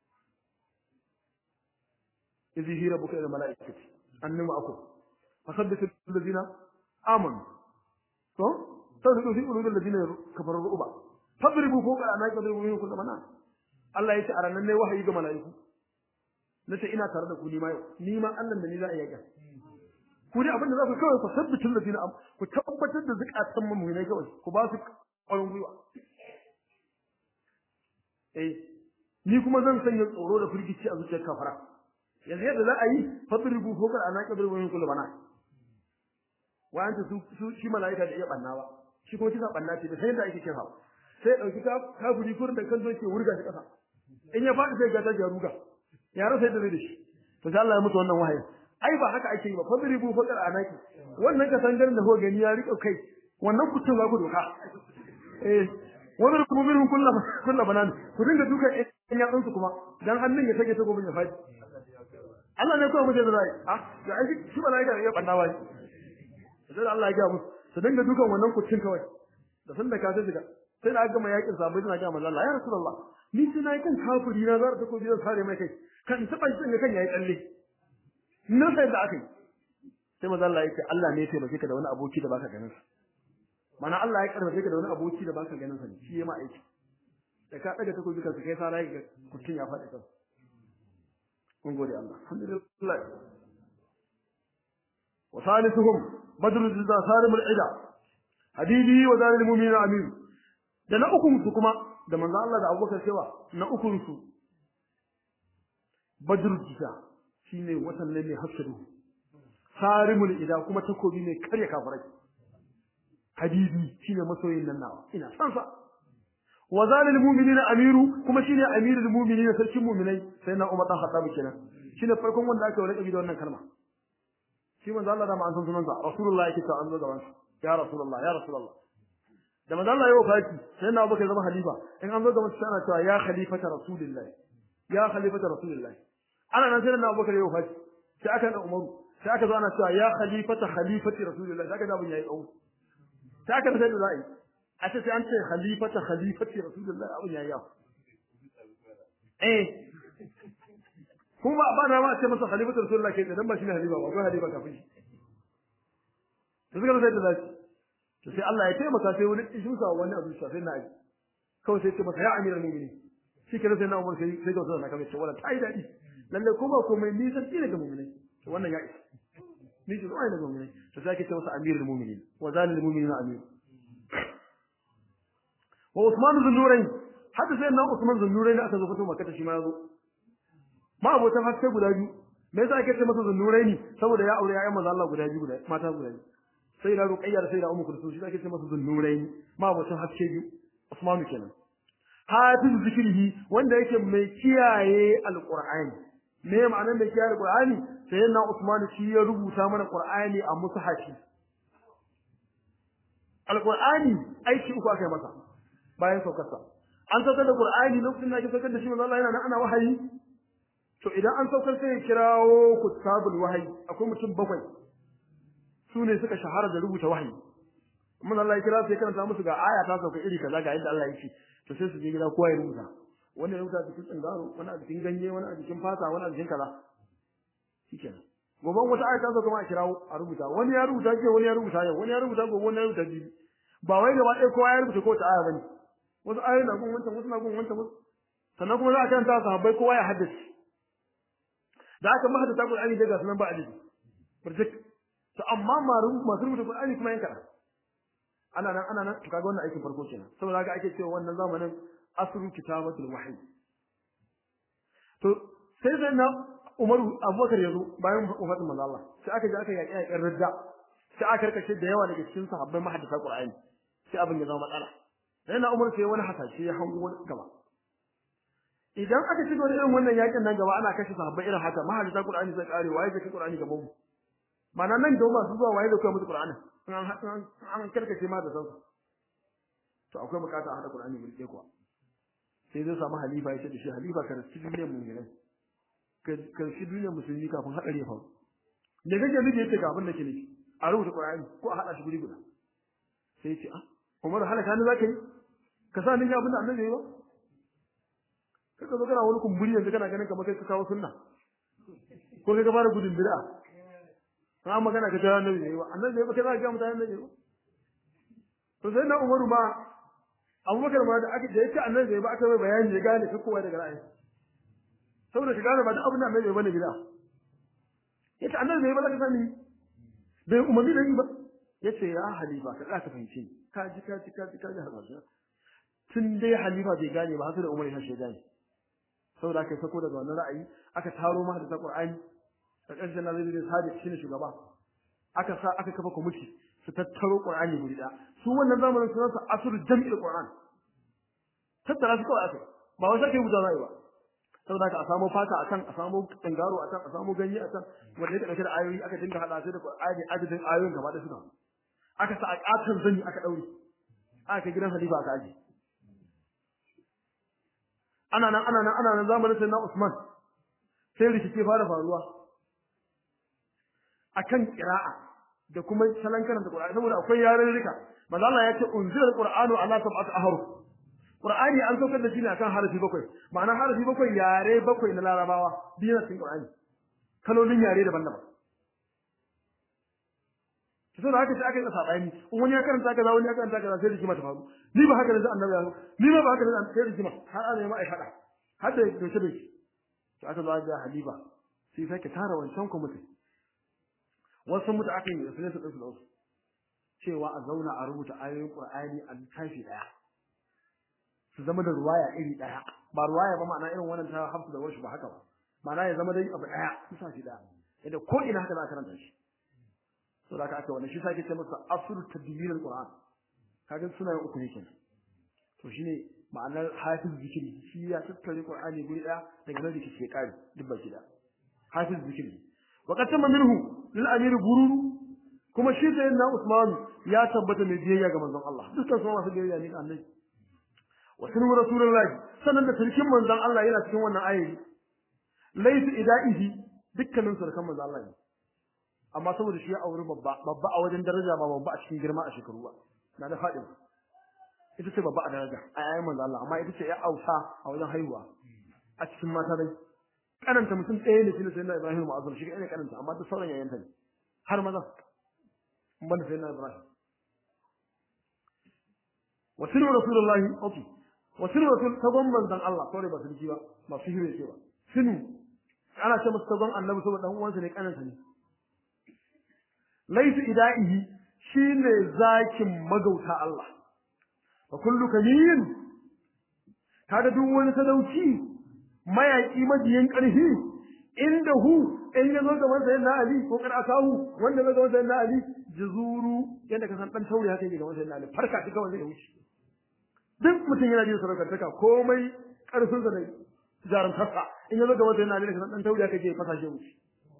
idhi hira buka ila mala'ikati annama akum fasabbatu alladhina amanu to tawfiqu fi qulubil ladina kafaru ruba fadribu fawqa anaqi min kulli manan Allah yace a ranan ne wahayi ga mala'iku nace ina tare da ku ni ma yau ni ma Allah da ni za a yaka ku dai abinda za ku kawai fasabbatu alladhina am ku tabbatar da zakatan mu ne kawai ku ba su ƙwarin gwiwa eh ni kuma zan sanya tsoro da firgici a zuciyar kafara yanzu yadda za a yi fadribu fawqa anaqi min kulli manan wanda su su shi malaika da iya banna ba shi kuma kisa banna ce da sai da ake kira sai dauki ka kafiri kurin da kan zo ke wurga shi kasa in ya fadi sai ga ta jaruga ya rasa da shi to sai Allah ya mutu wannan wahayi ai ba haka ake yi ba fadribu faqar anaki wannan ka san garin da ho gani ya rika kai wannan kutun za ku doka eh wannan kuma minhum kullu kullu banan ku dinga duka in ya tsunsu kuma dan hannun ya take ta gobin ya fadi Allah ne kawai muje da rai ah to ai shi malaika ya banna wai sai Allah ya ga musu su dinga dukan wannan kucin kawai da san da ka sai shiga sai da aka gama yakin sabai suna ga manzo Allah ya Rasulullah ni sai na kan kafiri na zar ta ko biyo sare mai kai kan taba shi ne kan yayi tsalle nan sai da akai sai manzo Allah ya ce Allah ne ya taimake ka da wani aboki da baka ganin sa mana Allah ya karfafe ka da wani aboki da baka ganin sa shi ya ma aiki da ka daga takobi kanka kai sa rai ga kucin ya faɗi kan mun gode Allah alhamdulillah wa salisuhum badrul salimul ida habibi wa zalil mu'minin amin da na ukun su kuma da manzo Allah da Abubakar cewa na ukun su badrul jisa shine watan ne mai haskadu sarimul ida kuma takobi mai karya kafirai habibi shine masoyin nan nawa ina san sa wa zalil mu'minina amiru kuma shine amirul mu'minina sarkin mu'minai sai na Umar dan Khattab kenan shine farkon wanda aka wani kabi da wannan kalma shi manzo Allah da ma an san sunan sa rasulullahi yake ta an zo gaban ya rasulullah ya rasulullah da manzo Allah ya wafati sai na Abubakar zama khalifa in an zo gaban sa ana cewa ya khalifata rasulullah ya khalifata rasulullah ana nan sai na Abubakar ya wafati sai aka da Umaru sai aka zo ana cewa ya khalifata khalifati rasulullah sai aka da abun yayi tsawo sai aka sai da za'i a ce sai an ce khalifata khalifati rasulullah abun yayi yawa eh kuma ba na ma ce masa khalifatu rasulullah ke dan ba shi ne halifa ba ko halifa kafin shi to suka sai da zaki to sai Allah ya taimaka sai wani ishu sa wani abu sai na yi kawai sai ce masa ya amiral mu'minin shi ke sai na umar sai sai ga wannan kamar ce wala tai dadi lalle kuma ko mai nisan tsire ga mu'minai to wannan ya isa ni ji zuwa daga mu'minai to sai ke ce masa amirul mu'minin wa zalil mu'minina amir wa Usman bin Nurayn hadda sai na Usman bin Nurayn aka zo fito makka shi ma yazo ma abotan haske guda biyu me yasa ake ce masa zunnuraini saboda ya aure yayin manzo Allah guda biyu guda mata guda biyu sai da ruqayya sai da ummu kulsum shi ake ce masa zunnuraini ma abotan haske biyu Usman kenan hafiz zikrihi wanda yake mai kiyaye alqur'ani me ma'anar mai kiyaye alqur'ani sai na Usman shi ya rubuta mana qur'ani a mushafi alqur'ani aiki uku aka yi masa bayan saukarsa an saukar da qur'ani lokacin da ake saukar da shi manzo Allah yana nan ana wahayi to idan an saukar sai ya kirawo kutabul wahyi akwai mutum bakwai su ne suka shahara da rubuta wahyi amma Allah ya kira sai karanta musu ga aya ta sauka iri kaza ga yadda Allah ya ce to sai su je gida kowa ya rubuta wani ya rubuta cikin tsingaro wani a cikin ganye wani a cikin fata wani a cikin kaza shikenan gobe wata aya ta sauka ma a kirawo a rubuta wani ya rubuta ce wani ya rubuta yau wani ya rubuta gobe wani ya rubuta jibi ba wai gaba ɗaya kowa ya rubuta ko ta aya bane wasu ayoyi na gun wancan wasu na gun wancan sannan kuma za a karanta sahabbai kowa ya haddace da aka mahadata Qur'ani daga sunan ba adadi project to amma maru masu rubuta Qur'ani kuma yanka ana nan ana nan to kaga wannan aikin farko kenan saboda haka ake cewa wannan zamanin asru kitabatul wahyi to sai da na Umar Abubakar yazo bayan wafatin manzo Allah sai aka je aka yaki yakin Ridda sai aka karkashe da yawa daga cikin sahabbai mahadata Qur'ani sai abin ya zama matsala sai na Umar sai wani hasashe ya hango wani gaba idan aka ci gaba da irin wannan yakin nan gaba ana kashe sahabbai irin haka mahallata Qur'ani sai kare waye zai Qur'ani gaban mu mana nan da masu zuwa waye da kai musu Qur'ani an an an karkace ma da sansu to akwai bukata a hada Qur'ani mulke kuwa sai zai samu halifa ya ce da shi halifa ka rasu duniyar mu'minai ka ka shi duniyar musulmi kafin hadari ya faru da kake miji yace ga abin da ke nufi a rubuta Qur'ani ko a hada shi guri guda sai ya ce ah Umar halaka ni zaka yi ka sa ni ya abin da annabi ya yi ba kaga zo kana wani kumburi yanzu kana ganin kamar kai ka kawo sunna ko kai ka fara gudun bid'a ka magana ka tara annabi ne ba annabi ne ba kai za ka ga mutane ne ba to sai na Umaru ma Abubakar ma da aka da yake annabi ne ba aka mai bayani ya gane ka kowa daga ra'ayi saboda ka gane ba duk abin da annabi bane bid'a yace annabi ne ba za ka sani bai umarni da yi ba yace ya halifa ka ka fahimci ka ji ka ji ka ji ka ji har tun dai halifa bai gane ba sai da Umar ya shi gane saboda aka sako daga wannan ra'ayi aka taro ma da Qur'ani da ƙarshen nan zai sadiq shine shugaba aka sa aka kafa komiti su tattaro Qur'ani guri da su wannan zamanin sunan sa asr jam'il Qur'an tattara su kawai aka ba wai sai guda ra'ayi ba saboda aka a samu fata akan a samu tangaro akan a samu ganye akan wanda ya dauke da ayoyi aka dinga hada sai da Qur'ani adadin ayoyin gaba da suka aka sa a katon zanyi aka daure aka gidan halifa aka aje ana nan ana nan ana nan zamanin sayyidina Usman sai rikici fara faruwa akan qira'a da kuma salan karanta Qur'ani saboda akwai yaran rika manzo Allah ya ce unzila al-Qur'anu ala sab'ati ahruf Qur'ani an saukar da shi ne akan harafi bakwai ma'ana harafi bakwai yare bakwai na Larabawa biyu cikin Qur'ani kalolin yare daban-daban sai da haka sai aka yi sabani wani ya karanta kaza wani ya karanta kaza sai rigima ta faru ni ba haka da annabi ya ni ba haka da sai rigima har ana ma ai fada har da yake da to aka zo ga halifa sai sai ka tara wancan committee wasu mutu aka yi su ne su ɗinsu da wasu cewa a zauna a rubuta ayoyin Qur'ani a littafi ɗaya su zama da ruwaya iri ɗaya ba ruwaya ba ma'ana irin wannan ta hafsu da wasu ba haka ba ma'ana ya zama dai abu ɗaya littafi ɗaya yadda ko ina haka za a karanta shi to da aka wannan shi sake ce masa asru tadbir al-Qur'an kaga suna yin uku ne kenan to shine ma'anar hafiz zikiri shi ya tattare Qur'ani guri ɗaya daga nan da ke kare duk baki da hafiz zikiri wa qatama minhu lil amir bururu kuma shi sai na Usman ya tabbata mai biyayya ga manzon Allah dukkan su masu biyayya ne ga Annabi wa sunu rasulullahi sanan da sarkin manzon Allah yana cikin wannan ayi laysa idaihi dukkanin sarkan manzon Allah ne amma saboda shi ya auri babba babba a wajen daraja ba babba a cikin girma a shekaru ba na da fadin ita ce babba a daraja a yayin manzon Allah amma ita ce ya ausa a wajen haihuwa a cikin mata dai kananta mutum ɗaya ne shi ne Ibrahim ma'azur shi ne kananta amma duk sauran yayanta ne har maza banda sai na Ibrahim wa sirru rasulullahi okay wa sirru rasul tagon manzon Allah kore ba sulki ba ba sihiri ce ba sinu ana ce masa tagon annabi saboda dan uwansa ne kanansa ne laysa idaihi shine zakin magauta Allah wa kullu kamin kada duk wani sadauki mayaki majiyin karfi inda hu in yazo gaban sayyidina Ali ko kar akahu wanda zai gaban sayyidina Ali jazuru yanda ka san dan taure haka yake gaban sayyidina Ali farka shi kawai zai wuce duk mutum yana jin sarakartaka komai karfin sa da jaran tasa in yazo gaban sayyidina Ali ka san dan taure haka yake fasa shi wuce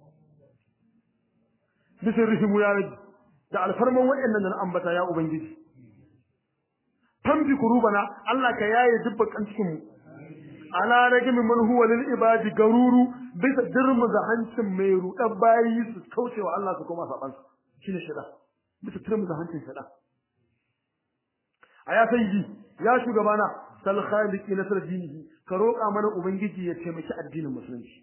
bisin rihimu ya rabbi da alfarman wayannan da ambata ya ubangiji tambi kurubana Allah ka yaye dubban cikin mu ala rajim man huwa lil ibadi garuru bisa dirmu da hancin mai rudan bayi su kaucewa Allah su koma saban su shine shida bisa dirmu da hancin shida aya sayyidi ya shugabana sal khaliqi nasr dinihi ka roka mana ubangiji ya taimaki addinin musulunci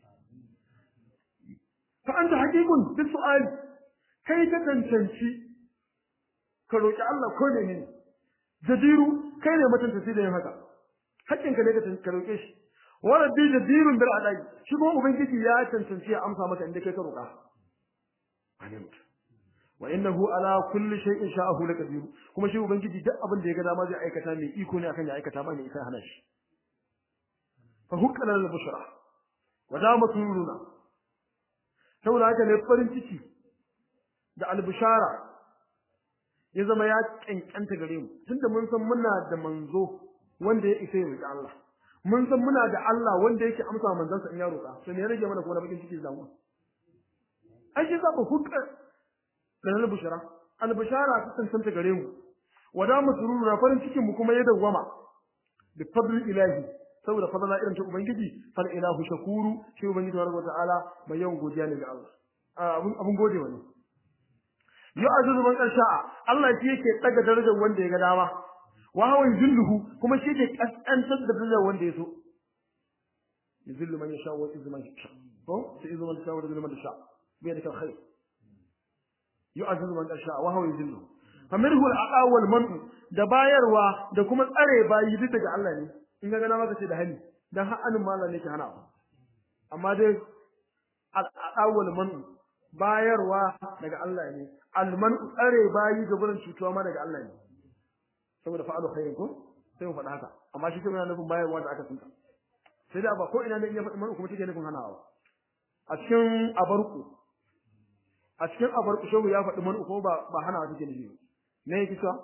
fa anta haqiqun bis su'al kai ka tantanci ka roki Allah ko ne ne jadiru kai ne mutunta sai da yin haka hakkinka ne ka roke shi wala bi jadirun bil adai shi ko ubangiji ya tantance ya amsa maka inda kai ka roka amin wa innahu ala kulli shay'in sha'ahu lakadir kuma shi ubangiji duk abin da ya ga dama zai aikata mai iko ne akan ya aikata ba ne sai hana shi fa hukana lil bushra wa dama turuna saboda haka ne farin ciki da al-bushara ya zama ya kankanta gare mu tunda mun san muna da manzo wanda ya isa ya roki Allah mun san muna da Allah wanda yake amsa manzon sa in ya roka to me ya rage mana ko da bakin ciki zamu ai shi zaba hukka da al-bushara al-bushara ta tantance gare mu wada mu surura farin cikin mu kuma ya dawwama bi fadli ilahi saboda fadala irin ta ubangiji fal ilahu shakuru shi ubangiji tabaraka ta'ala mai yawan godiya ne ga Allah abun abun gode wani ya azuzu man sha'a Allah shi yake daga darajar wanda ya ga dama wa hawa yuzilluhu kuma shi yake kaskantar da darajar wanda ya so yuzillu man yasha wa yuzillu man yasha ko sai yuzillu man yasha wa yuzillu man yasha bi yadika khair yu'azizu man sha'a wa hawa yuzillu famirhu al-aqa wal man da bayarwa da kuma tsare bayi duk daga Allah ne in ga gana maka ce da hali dan har anin mallan ne ke hana amma dai al-aqa wal man bayarwa daga Allah ne al-man tsare bayi ga gurin cutuwa ma daga Allah ne saboda fa'alu khairin ko sai mu faɗa haka amma shi kuma yana nufin bayarwa da aka tunta sai da ba ko ina ne in ya faɗi man kuma take nufin hanawa a cikin abarku a cikin abarku shehu ya faɗi man ko ba ba hanawa take nufi ne yake cewa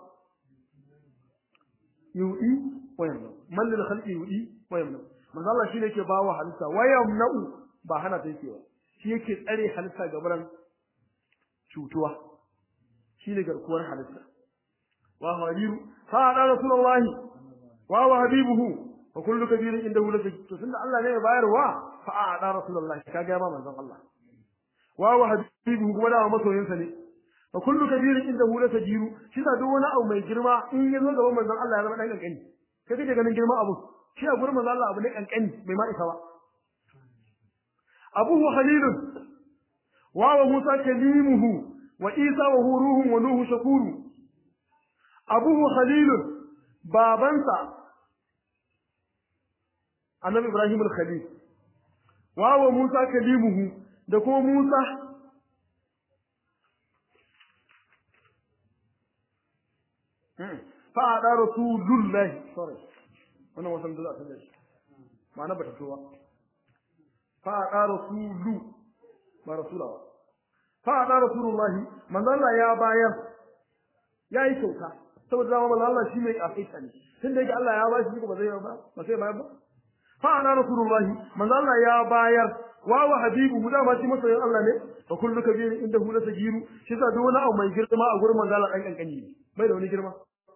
yu'i wa yamna man lil khalqi yu'i wa yamna manzo Allah shine yake bawa halitta wa yamna'u ba hana ta yake ba shi yake tsare halitta gaban cutuwa shine garkuwar halitta wa hadiru fa da rasulullahi wa wa habibuhu wa kullu kabirin indahu la to tunda Allah ne ya bayarwa fa da rasulullahi kaga ba manzon Allah wa wa habibuhu kuma da masoyinsa ne wa kullu kabirin indahu la tajiru shi da duk wani abu mai girma in yazo gaban manzon Allah ya zama dan kankani kai kake ganin girma abu shi a gurin manzon Allah abu ne kankani bai ma isa ba abuhu khalilun wa wa musa kalimuhu wa isa wa ruhun wa nuhu shakuru abuhu khalilun babansa annabi ibrahim al-khalil wa wa musa kalimuhu da kuma musa fa ada rasulullahi sorry wannan wasan da za ta dace ma'ana ba ta so ba fa ada rasulu ba rasulawa fa ada rasulullahi manzo Allah ya bayar yayi kyauta saboda zama manzo Allah shi mai afita ne tunda yake Allah ya bashi ko ba zai ba ba sai bayar ba fa ana rasulullahi manzo Allah ya bayar wa wa habibu da ma shi masoyin Allah ne fa kullu kabir inda hu la sagiru shi da dole abu mai girma a gurin manzo Allah dan kankani bai da wani girma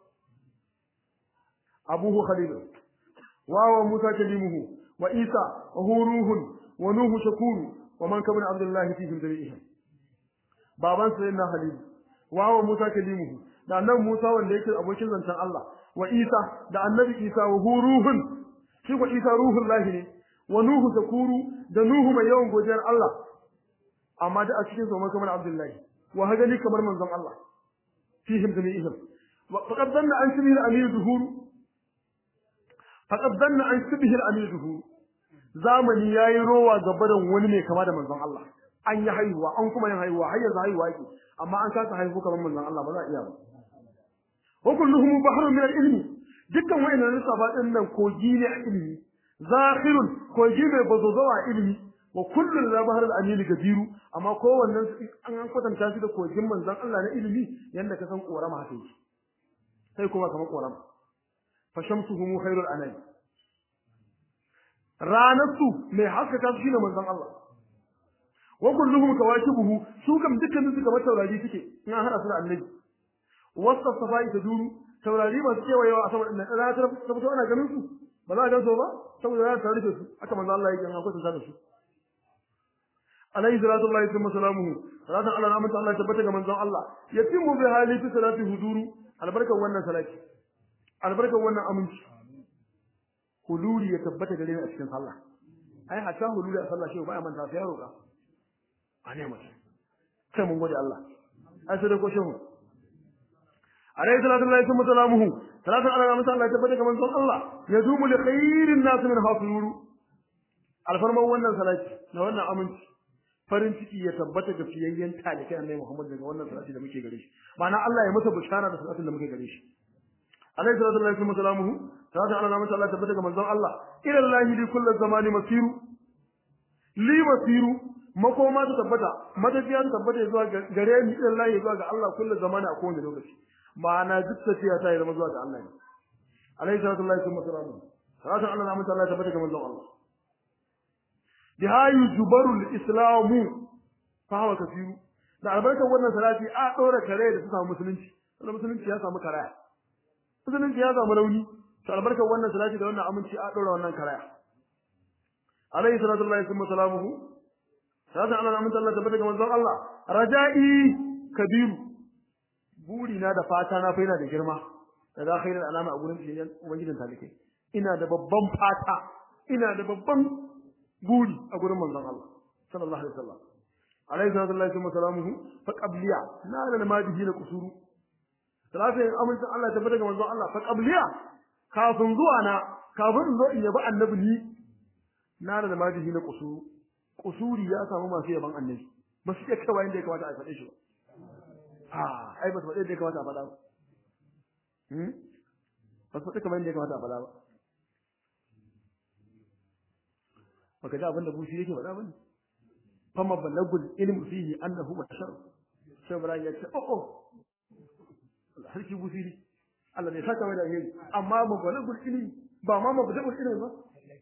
abuhu khalil wa wa musa kalimuhu wa isa wa huruhun wa nuhu shakuru wa man kabana abdullahi fihim jami'ihim baban sayyidina khalil wa wa musa kalimuhu da annabi Musa wanda yake abokin zancen Allah wa Isa da annabi Isa wa ruhun shi ko Isa ruhul lahi ne wa nuhu zakuru da nuhu mai yawan godiyar Allah amma da a cikin zaman kamar Abdullahi wa hagani kamar manzon Allah fihim jami'ihim wa faqad danna an shibhi al-amir duhur faqad danna an shibhi al-amir duhur zamani yayi rowa gabaran wani ne kama da manzon Allah an yi haihuwa an kuma yin haihuwa har yanzu haihuwa yake amma an kasa haihu kamar manzon Allah ba za a iya ba wa kulluhum bahrun min al-ilm dukkan wayannan lissafa din nan kogi ne a ilimi zakhirun kogi mai bazozawa a ilimi wa kullu la bahr al-amil gabiru amma kowannen an an kwatanta shi da kogin manzon Allah na ilimi yanda ka san korama haka yake sai kuma kamar korama fa shamsuhum khairul anam ranatu mai haskaka shi ne manzon Allah wa kulluhum kawakibuhu su kam dukkanin su kamar taurari suke in an hada su da annabi wasta safai ta duru taurari ba su kewayewa a saboda na ta tabbata ana ganin su ba za a gan su ba saboda za ta rufe su aka manzo Allah yake an kwatanta da su alayhi salatu wallahi wa salamuhu salatu ala rahmatu Allah tabbata ga manzon Allah yatimu bi hali fi salati huduru albarkan wannan salati albarkan wannan aminci hululi ya tabbata gare ni a cikin sallah ai hatta hululi a sallah shi ba ya manta sai ya roka ane mutum sai mun gode Allah ai sai da ko shehu alayhi salatu wallahi wa salamuhu salatu ala rahmatu Allah tabbata ga manzon Allah yadumu li khairin nas min hafuru alfarman wannan salati na wannan aminci farin ciki ya tabbata ga fiyayyen talikai annabi Muhammad daga wannan salati da muke gare shi ma'ana Allah ya masa bushara da salatin da muke gare shi alayhi salatu wallahi wa salamuhu salatu ala rahmatu Allah tabbata ga manzon Allah ila Allah li kulli zamani masiru li masiru makoma ta tabbata matafiya ta tabbata zuwa gare ni ila Allah zuwa ga Allah kulli zamani a kowane lokaci ma'ana duk tafiya ta yi zama zuwa ga Allah ne alayhi salatu wallahi wa salamuhu salatu ala rahmatu Allah tabbata ga manzon Allah bihayu jubarul islamu fa huwa kafiru da albarkar wannan salati a dora kare da su samu musulunci wannan musulunci ya samu karaya musulunci ya samu rauni to albarkar wannan salati da wannan aminci a dora wannan karaya alayhi salatu wallahi wa salamuhu salatu ala rahmatu Allah tabbata ga manzon Allah raja'i kabiru buri na da fata na fa yana da girma da zakhirin alama a gurin fiyan ubangijin talike ina da babban fata ina da babban buri a gurin manzon Allah sallallahu alaihi wasallam alayhi salatu wa salamuhu fa qabliya na da madihi na kusuru salatu amince Allah ta bada ga manzon Allah fa qabliya kafin zuwa na kafin zo in yabi annabi ni na da madihi na kusuru kusuri ya samu masu yaban annabi ba su iya kawai inda ya kamata a faɗe shi ba ah ai ba su faɗe inda ya kamata a faɗa ba hmm ba su faɗe kamar inda ya kamata a faɗa ba baka ji abin da bushi yake faɗa bane fama balagul ilmu fihi annahu bashar sai bara ya ce oh oh har ki bushi Allah ne saka mai da alheri amma mu balagul ilmi ba ma mu balagul ilmi ba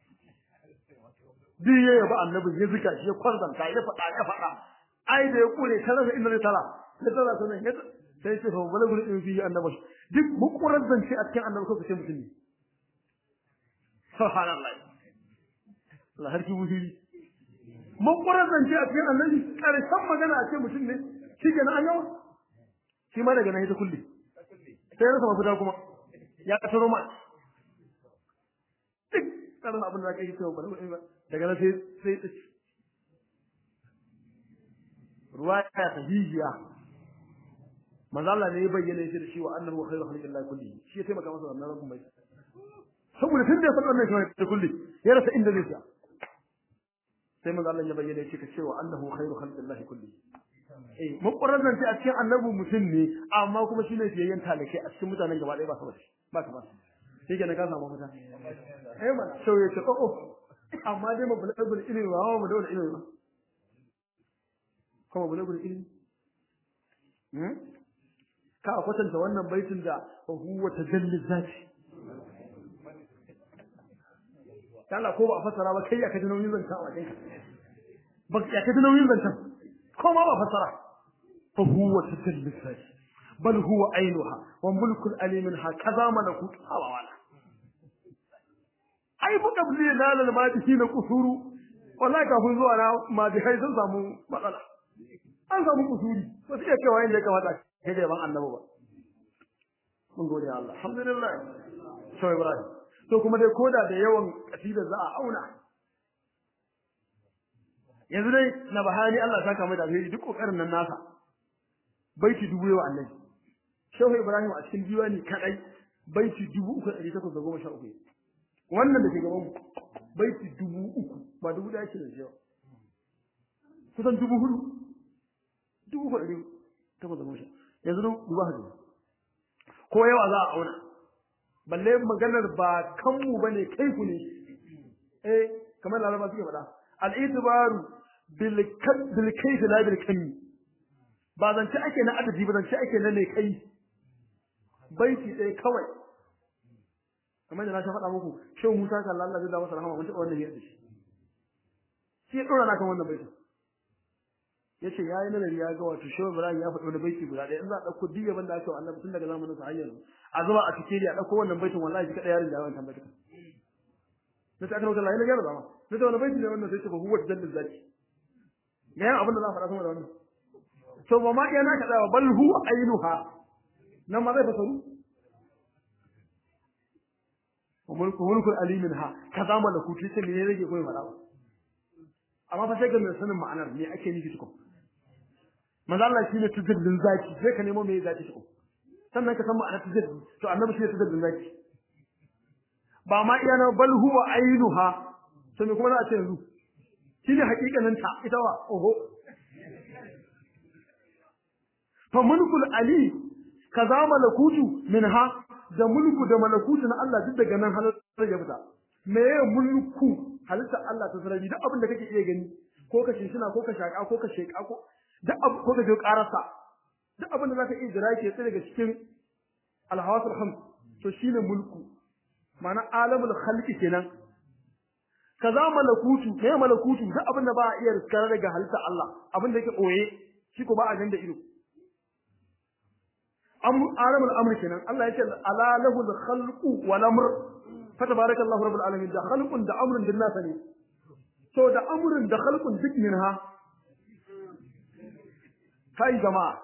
diye ya ba annabi ya zika shi ya kwarzanta ya faɗa ya faɗa ai da ya kure tara da inda tara da tara sanan ya sai ce fa balagul ilmi fihi annahu duk mukurar zance a cikin annabi ko kace mutum ne subhanallah Allah harki wuzuri mun kurazance a cikin annabi karshen magana a ce mutum ne shi ke nan yawa shi ma daga nan ita kulli sai rasa mafita kuma ya kasaro ma duk tsarin abin da kai cewa bala ba daga nan sai sai tsaci ruwaya sahihiya manzo Allah ne ya bayyana shi da shi wa annahu khairu khalqillahi kulli shi ya taimaka masa wannan rabbun bai saboda tun da ya faɗa wannan shi da kulli ya rasa inda zai sa sai manzo Allah ya bayyana shi ka cewa annahu khairu khalqillahi kulli eh makwarar nan sai a cikin annabi mutum ne amma kuma shine fiyayyen talakai a cikin mutanen gaba ɗaya ba sa ba ta ba shi ke na ka samu fita eh mana so ya ce oh amma dai mu bulabul ilimi ba mu dole ilimi ba kuma bulabul ilimi hmm ka kwatanta wannan baitin da huwa tajalli zati Allah ko ba a fasara ba kai ya kaji nauyin zanta a wajen ba ya kaji nauyin zanta ko ma ba fasara fa huwa tajalli zati bal huwa ainuha wa mulkul alimin hakaza malakut hawala ai bu kabli lalal madihi na kusuru wallahi kafin zuwa na madihai sun samu matsala an samu kusuri ba su iya cewa yanda ya kamata kai da ban annabi ba mun gode Allah alhamdulillah sai Ibrahim to kuma dai koda da yawan kasida za a auna yanzu dai na bahani Allah ta kama da alheri duk kokarin nan nasa baiti dubu yawa annabi Shehu Ibrahim a cikin diwani kadai baiti dubu uku da ɗari takwas da goma sha uku wannan da ke gaban mu baiti dubu uku ba dubu da yake da shi kusan dubu hudu dubu uku da ɗari takwas da goma sha yanzu dubu hadu ko yawa za a auna balle maganar ba kanmu bane kai ku ne eh kamar laraba suke faɗa al-itibaru bil kad bil kayf la bil kami ba zance ake na adadi ba zance ake na ne kai baiti dai kawai kamar da na ta faɗa muku shehu Musa kan Allah zai da masa rahama mun taɓa wannan yadda shi shi ya dora na kan wannan baiti yace yayi nazari ya ga wato shehu Ibrahim ya faɗi wani baiti guda ɗaya in za a dauko diya banda aka wa annabi tun daga zamanin sa har yanzu a zuba a cikin a dauko wannan baitin wallahi kada yarin da wannan baitin sai aka rubuta Allah ya gyara zama sai da wannan baitin da wannan sai ce ba huwa jallal zaki ga yan abin da za a faɗa kuma da wannan to ba ma iya na kada bal huwa ainuha nan ma zai fasaru wa mulku mulkul alimin ha kaza malakuti sai ne rage koyi faɗa amma fa sai ga mai sanin ma'anar me ake nufi tukun manzo Allah shine tujallin zaki sai ka nemo me zaki tukun sannan ka san ma'anar tujalli to annabi shine tujallin zaki ba ma iya na bal huwa ainuha to me kuma za a ce yanzu shine hakikanin ta ita wa oho fa mulkul ali kaza malakutu minha da mulku da malakutu na Allah duk daga nan halar ya fita me mulku halitta Allah ta sarari duk abin da kake iya gani ko ka shinshina ko ka shaka ko ka sheka ko duk abin ko ka je karasa duk abin da zaka iya jira ke tsaye daga cikin alhawasul khams to shine mulku ma'ana alamul khalqi kenan kaza malakutu me malakutu duk abin da ba a iya riskar daga halitta Allah abin da yake koye shi ko ba a ganda ido am alamul amr kenan Allah yake ala lahul khalqu wal amr fatabarakallahu rabbul alamin da khalqun da amrun din nasa ne to da amrun da khalqun duk minha kai jama'a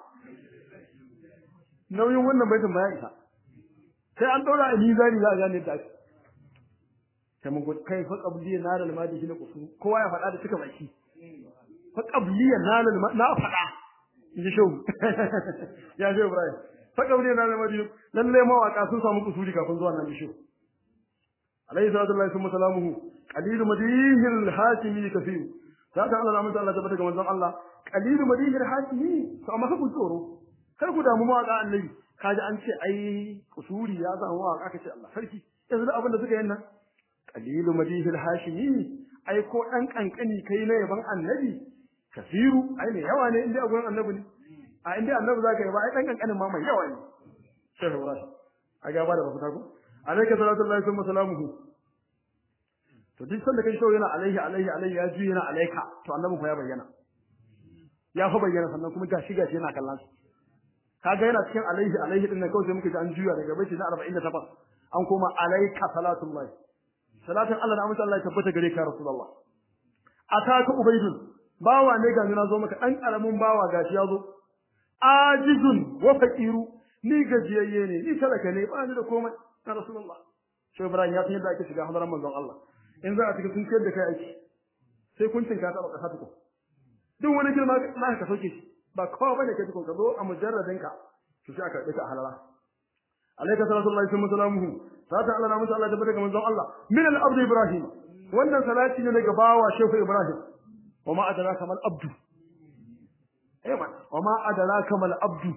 nauyin wannan baitin bayan ka sai an daura a mizani za a gane da shi sai mun kai fa qabliya naral madi shi na kusu kowa ya faɗa da cika baki fa qabliya naral na faɗa ji shau ya je Ibrahim fa qabliya naral madi lalle mawaka sun samu kusuri kafin zuwa nan shi عليه الصلاة والسلام سلامه قليل مديه الحاشمي كثير ذاك الله رحمه الله تبارك وتعالى الله قليل مديه الحاشمي فما كنت tsoro kar ku damu ma ga annabi kaji an ce ai kusuri ya zama wa aka ce Allah sarki yanzu da abin da suka yi nan قليل مديه الحاشمي ai ko dan kankani kai na yaban annabi kasiru ai ne yawa ne inda gurin annabi ne a inda annabi zaka yi ba ai dan kankanin ma mai yawa ne sai rashi a ga ba da mafita ko alayka salatu lillahi wa salamuhu to duk sanda kai shawo yana alaihi alaihi alaihi ya ji yana alaika to annabi fa ya bayyana ya fa bayyana sannan kuma gashi gashi yana kallon su kaga yana cikin alaihi alaihi din nan kawai sai muka ji an juya daga baiti na arba'in da takwas an koma alayka salatullahi salatin Allah da amince Allah ya tabbata gare ka rasulullah ataka ubaydun bawa ne ga na zo maka dan karamin bawa gashi ya zo ajizun wa faqiru ni gajiyayye ne ni talaka ne ba ni da komai na rasulullah sai Ibrahim ya san yadda ake shiga hadaran manzon Allah in za a shiga sun ciyar da kai aiki sai kun tinka ta baka fatuko duk wani girma ma ka sauke shi ba kowa bane kai tukun ka zo a mujarradin ka to sai aka dika halala alayka sallallahu alaihi wasallam sata Allah namu Allah tabbata ga manzon Allah min al-abd Ibrahim wannan salati ne daga bawa shehu Ibrahim wa ma adraka mal abdu eh man wa ma adraka mal abdu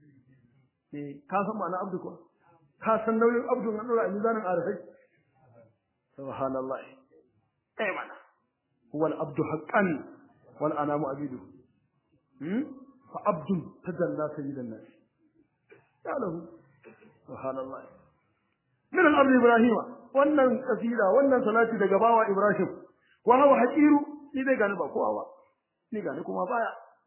eh ka san ma'ana abdu ko ka san nauyin abdu an dora mizanin arifai subhanallah eh man huwa al abdu haqqan wal anamu abidu hmm fa abdun tajalla sayyidan nas ya lahu subhanallah min al abd ibrahim wannan kasida wannan salati daga bawa ibrahim wa huwa haqiru ni dai gani ba kowa ba ni gani kuma baya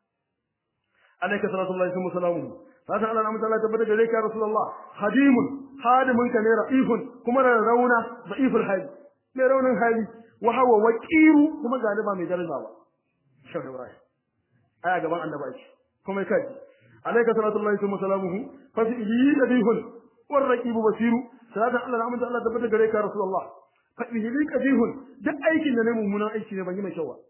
alayka sallallahu alaihi wasallam fatan Allah namu Allah tabbata gare ka rasulullah hadimun hadimun ka ne ra'ifun kuma da rauna da'iful hali ne raunin hali wa huwa waqiru kuma gani ba mai daraja ba shehu ibrahim aya gaban annabi kuma kai alayka sallallahu alaihi wasallam fa fi yadihun war raqibu basiru salatan Allah namu Allah tabbata gare ka rasulullah fa fi yadihun duk aikin da ne mummunan aiki ne ban yi mai kyau ba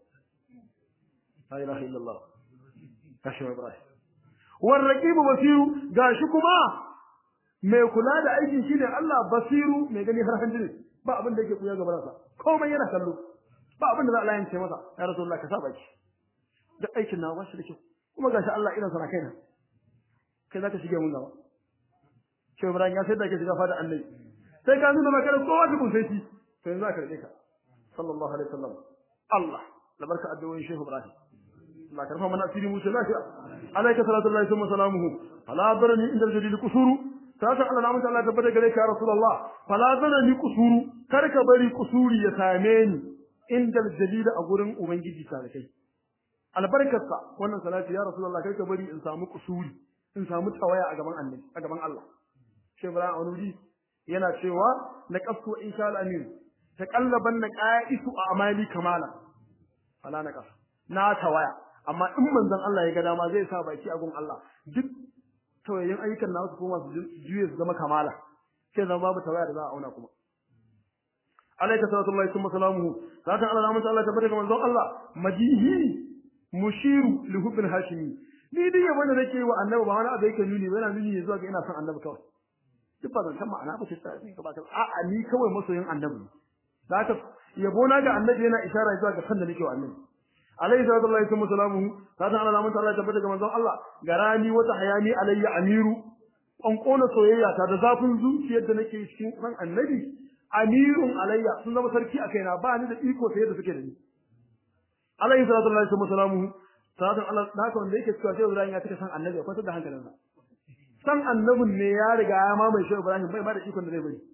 la ilaha illallah kashi ibrahim war raqibu basiru gashi kuma mai kula da aikin shine Allah basiru mai gani har hanjiri ba abin da yake kuya gaban sa komai yana kallo ba abin da za Allah ya ce masa ya rasulullah ka saba shi duk aikin na bashi da kyau kuma gashi Allah idan sana kaina kai zaka shige mun gaba shi ibrahim ya sai da ke shiga fada annabi sai ka nuna maka kowa duk sai shi sai za ka rike ka sallallahu alaihi wasallam Allah labarka addu'o'in shehu ibrahim Allah karfa mana asiri mu lafiya alayka salatu allahi wa salamuhu fala darani inda jadid kusuru sata Allah namu Allah tabbata gare ka rasulullah fala darani kusuru kar ka bari kusuri ya same ni inda jadid a gurin ubangiji sai kai albarkarsa wannan salati ya rasulullah kar ka bari in samu kusuri in samu tawaya a gaban annabi a gaban Allah shehu ibrahim anuri yana cewa na qasu insha Allah amin taqallaban na qa'isu a amali kamala fala na qas na tawaya amma in manzon Allah ya ga dama zai sa baki a gun Allah duk tawayen ayyukan nasu kuma su juye su zama kamala sai zama babu tawaya da za a auna kuma alayka sallallahu alaihi wasallam satan Allah namu Allah tabbata ga manzon Allah majihi mushiru li hubbil hashimi ni dai yabo da nake wa annabi ba wani abu yake nuni ba yana nuni zuwa ga ina son annabi kawai duk ba zan san ma'ana ba sai sai ka ba ka a'a ni kawai masoyin annabi zaka yabo na ga annabi yana isharar zuwa ga san da nake wa annabi alayhi salatu wa salamu satan Allah namu Allah tabbata ga manzon Allah garani wata hayani alayya amiru kankona soyayya ta da zafin zuciyar da nake cikin ran annabi amirun alayya sun zama sarki a kaina ba ni da iko sai da suke da ni alayhi salatu wa salamu satan Allah haka wanda yake cewa sai Ibrahim ya take san annabi akwai da hankalinsa san annabin ne ya riga ya mamaye shi Ibrahim bai ba da ikon da zai bari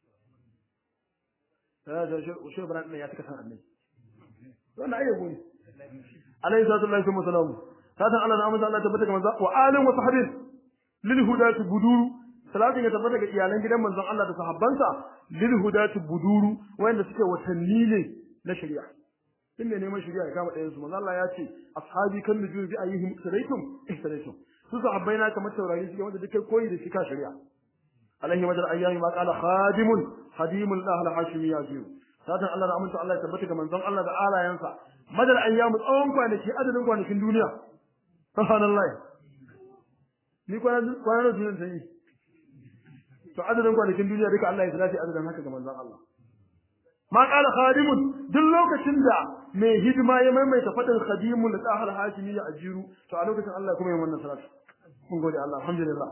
sai da shi Ibrahim ne ya take san annabi wannan ayyuka ne alayhi salatu wa sallam satan Allah na amsa Allah tabbata ga manzo wa alin wa sahabin lil hudati buduru salatin ya tabbata ga iyalan gidan manzon Allah da sahabbansa lil hudati buduru wanda suke watanni ne na shari'a din ne neman shari'a ya kama ɗayan su manzo Allah ya ce ashabi kan nujum bi ayyihim ihtadaytum ihtadaytum su sahabbai na kamar taurari suke wanda dukai koyi da shi ka shari'a alayhi madal ayyami ma qala khadimun khadimul lahl hashimi yazim satan Allah na amsa Allah tabbata ga manzon Allah da alayansa madal ayyamu tsawon kwanaki adadin kwanakin duniya subhanallah ni kwanan kwanan duniya sai to adadin kwanakin duniya duka Allah ya salati adadin haka ga manzon Allah ma qala khadimun duk lokacin da mai hidima ya maimaita fadin khadimul lahal hashimi ya ajiru to a lokacin Allah kuma ya wannan salati mun gode Allah alhamdulillah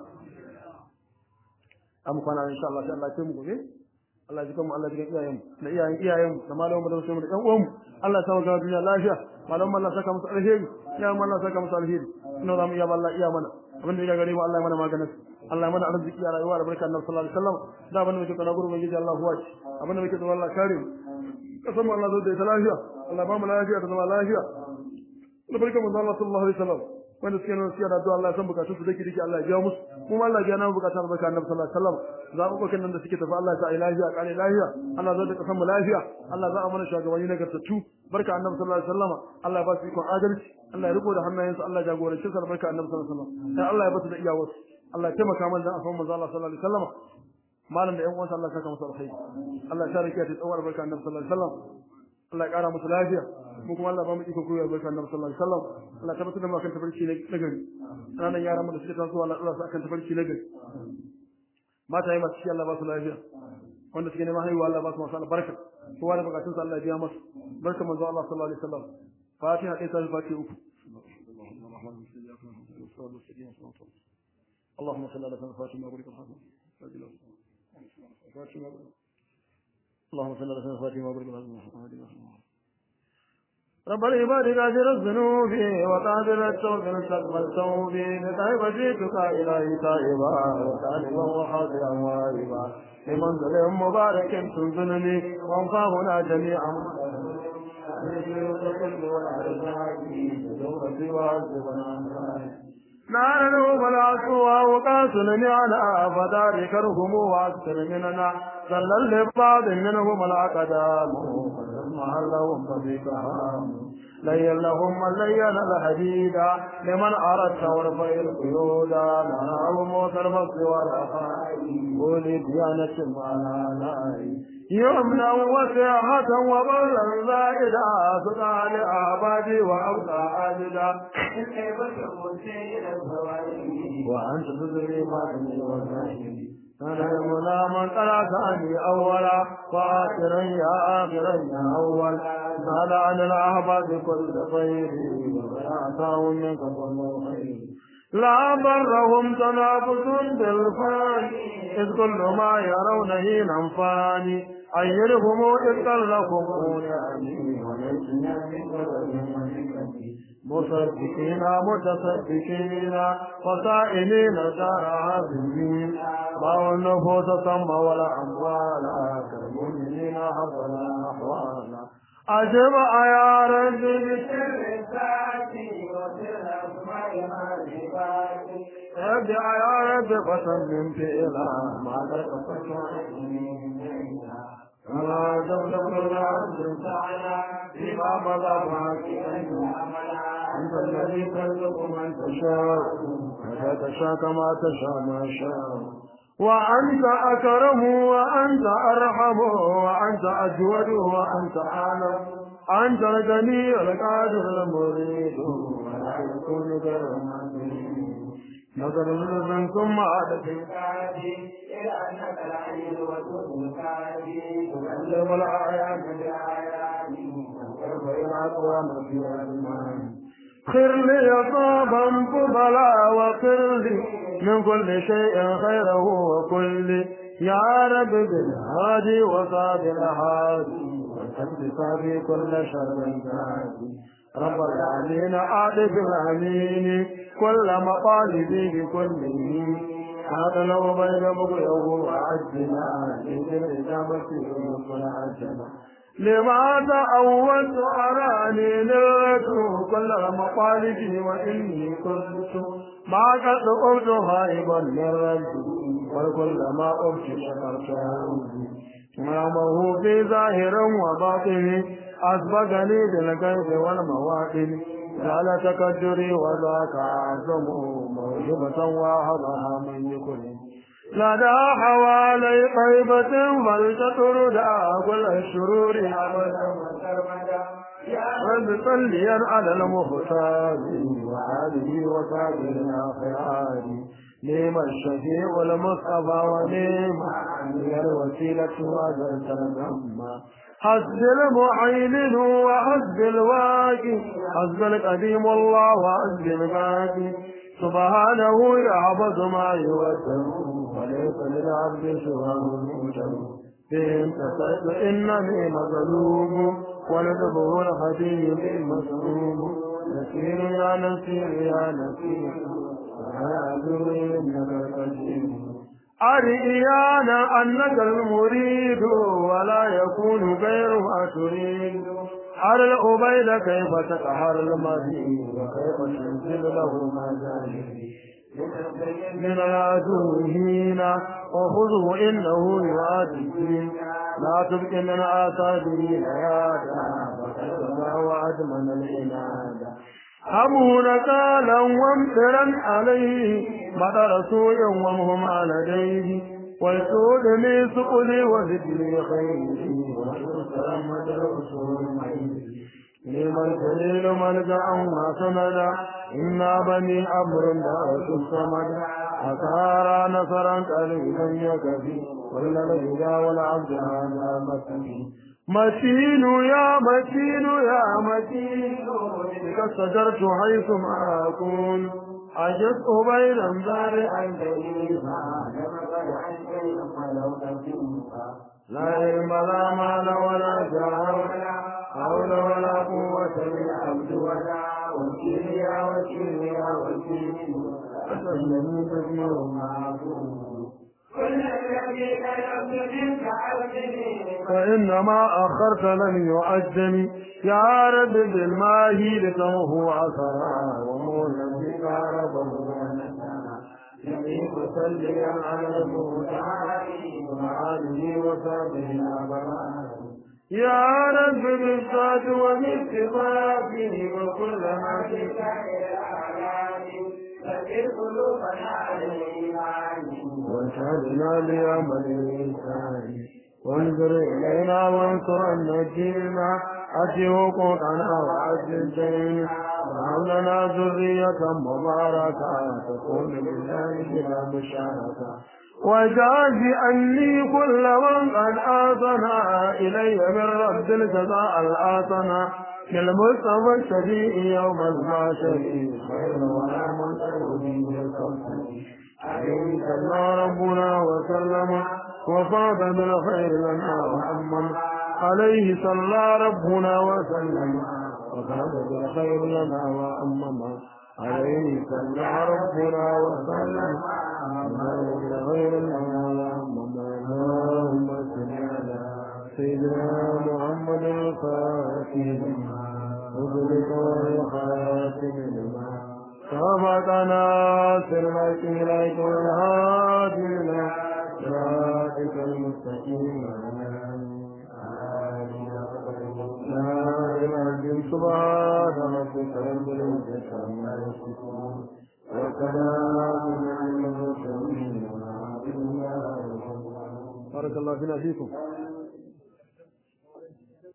am kwana insha Allah sai Allah ya mu gobe Allah ya kuma Allah ya iyayen da iyayen iyayen da malaman da su mu da ɗan uwan Allah ya sa ga duniya lafiya malaman Allah saka musu alheri ya mu Allah saka musu alheri ina zamu iya Allah iya mana abin da ya gare mu Allah ya mana maganin Allah ya mana arziki a rayuwa da barka Annabi sallallahu alaihi wasallam da abin da muke kana gurbin gidi Allah huwa abin da muke tsoro Allah kare mu kasan mu Allah zo da lafiya Allah ba mu lafiya da zama lafiya da barka mu Allah sallallahu alaihi wasallam wanda suke nan siya da addu'a Allah ya san bukatun su dake dake Allah ya biya musu kuma Allah ya namu bukatun barka Annabi sallallahu alaihi wasallam za ku kokin nan da suke tafi Allah ya sa lafiya kare lafiya Allah zai da kasan mu lafiya Allah za a mana shugabanni na gartattu barka Annabi sallallahu alaihi wasallam Allah ya ba su ikon adalci Allah ya riko da hannayensu Allah ya jagorance su barka Annabi sallallahu alaihi wasallam sai Allah ya basu da iyawarsu Allah ya taimaka mana da afan manzo Allah sallallahu alaihi wasallam malam da ƴan uwansa Allah ya saka musu alkhairi Allah ya sharike ta tsawar barka Annabi sallallahu alaihi wasallam Allah ya kara musu lafiya mu kuma Allah ba mu iko koyar barka Annabi sallallahu alaihi wasallam Allah ta tabbatar da mu akan tafarki na gari ranan yaran mu da suke tasowa Allah Allah su akan tafarki na gari mata yi masu shi Allah ba su lafiya wanda suke neman haihuwa Allah ba su masu albarka kowa da bukatun sa Allah ya biya masu barka manzo Allah sallallahu alaihi wasallam fatiha kai sai fatiha uku اللهم صل على سيدنا فاطمة وبارك الحسن اللهم صل على سيدنا فاطمة وبارك الحسن رب العباد غافر الذنوب وقادر التوب استقبل توبي بطيب جئتك إلهي تائبا وطالبا وحاضرا وائبا بمنزل مبارك تنزلني وانفعنا جميعا نعلم والعسوى وقاسلني على فذلك الهم واكثر مننا ظل لبعض منهم العقدام لهم فبكهام لين لهم من لين الحديد لمن أردت ورفع القيود منعه موت الفصل والرخاء ولد ديانة مالاي يمنع وسعة وبلا زائدا سقى لأعبادي وأبقى عابدا وأنت تدري ما تدري وزاهدي أنا المنى من طلعتني أولا وآخرا يا آخرا يا أول سأل عن الأحباب كل خير وأعطاهم منك كل خير لا برهم تنافس بالفاني إذ كل ما يرون هينا فاني أيرهم إذ لكم يعني مصدقين متصدقين وسائلين دار عظيمين باو النفوس ثم ولا أموال كالمؤمنين حصل أحوالا أجب يا رب بسر ذاتي وسر أسماء معرفاتي ارجع يا رب فسلم في إله ما تكفت ولا تبلغ العبد تعالى فيما مضى معك أنت الذي تخلق من تشاء ولا تشاء كما تشاء ما شاء وأنت أكرم وأنت أرحم وأنت أجود وأنت أعلم أنت الغني القادر المريد ولا يكون غير نظر من ثم عادت الكافي إلى أنك العليل وتؤتي الكافي تكلم الآيات بآيات وترفع الأقوام في الأزمان خير لي صابا فضلا وخير لي من كل شيء خيره وكل يا رب بالهادي وصاب الهادي وسد صابي كل شر زادي رب العالمين أعرف الأمين كل مطالبي بكله هذا لو بين بغيه وعجنا لذل الإجابة يقول عجنا لماذا أولت أراني نلت كل مطالبي وإني كنت ما قد قلت هائبا للرجل وكل ما قلت شكرته نعمه في ظاهر وباطن أسبقني بالغيب والمواطن جعل تكدري وذاك أعظم موهبة وهبها من يكون لدى حوالي طيبة فلتطرد كل الشرور أبدا وبصليا على المختار وآله وصحبه الأخيار نعم الشفيع المصطفى ونعم هي الوسيلة وجلت الغمة حسب المعين وحسب الواقي حسب القديم الله وحسب الباقي سبحانه يعبد ما يوده وليس للعبد سواه الموجب فإن تسأل إنني مظلوم ولدبه الخديم المسلوم نسير يا نسير يا نسير أرئيانا أنك المريد ولا يكون غير ما تريد أرى الأبيد كيف تقهر المريد وكيف تنزل له مجاهد من العدو هينا وخذه إنه يعاد الدين لا تبقي من آثاره ليادا وكذا وعد من العناد أبو نكالا وامترا عليه مدر سوء وهم على لديه والسود لي سؤلي وذكري خيري وشرطا مدر سوء معيدي لمن جليل ملجأ وسندا إنا بني أمر دعوة الصمد أثارا نصرا قليلا يكفي كل الهدى والعبد هذا مسكين متين يا متين يا متين بك استجرت حيث ما أكون أجزت بين زارع لا علم لا مال ولا جاه ولا حول ولا قوة للعبد ولا وكيل يا وكيل يا وكيل أسلم تسمع معكم فإنما أخرت لم يؤجل يا رب بالماهي لتمه عثرا ومولدك ربه يميك سليا على المتعالي ومعاله وصحبه الأبرار يا رب بالصاد وبالصفاته وكل ما في سائر الأعلام فكر قلوبنا على الإيمان واشهدنا لعمل الإنسان وانظر إلينا وانصر النجينا أتي حقوقنا وعز الدين وهب لنا ذرية مباركة تكون بالله بلا مشاركة وجاز أني كل من قد آتنا إلي من رب الجزاء الآتنا كالمصطفى الشفيع يوم المعشر خير ولا منصر به الكوثر عليه صلى ربنا وسلم وفاض بالخير لنا وأمم عليه صلى ربنا وسلم وفاض بالخير لنا وأمم عليه صلى ربنا وسلم وفاض بالخير لنا وأمم اللهم صل على سيدنا محمد الفاتح وذلك والخاتم لما سبقنا سرك إليك والهادي إلى صراطك المستقيم سبحان ربك رب العزة عما يصفون وسلام على المرسلين والحمد لله. بارك الله فينا فيكم.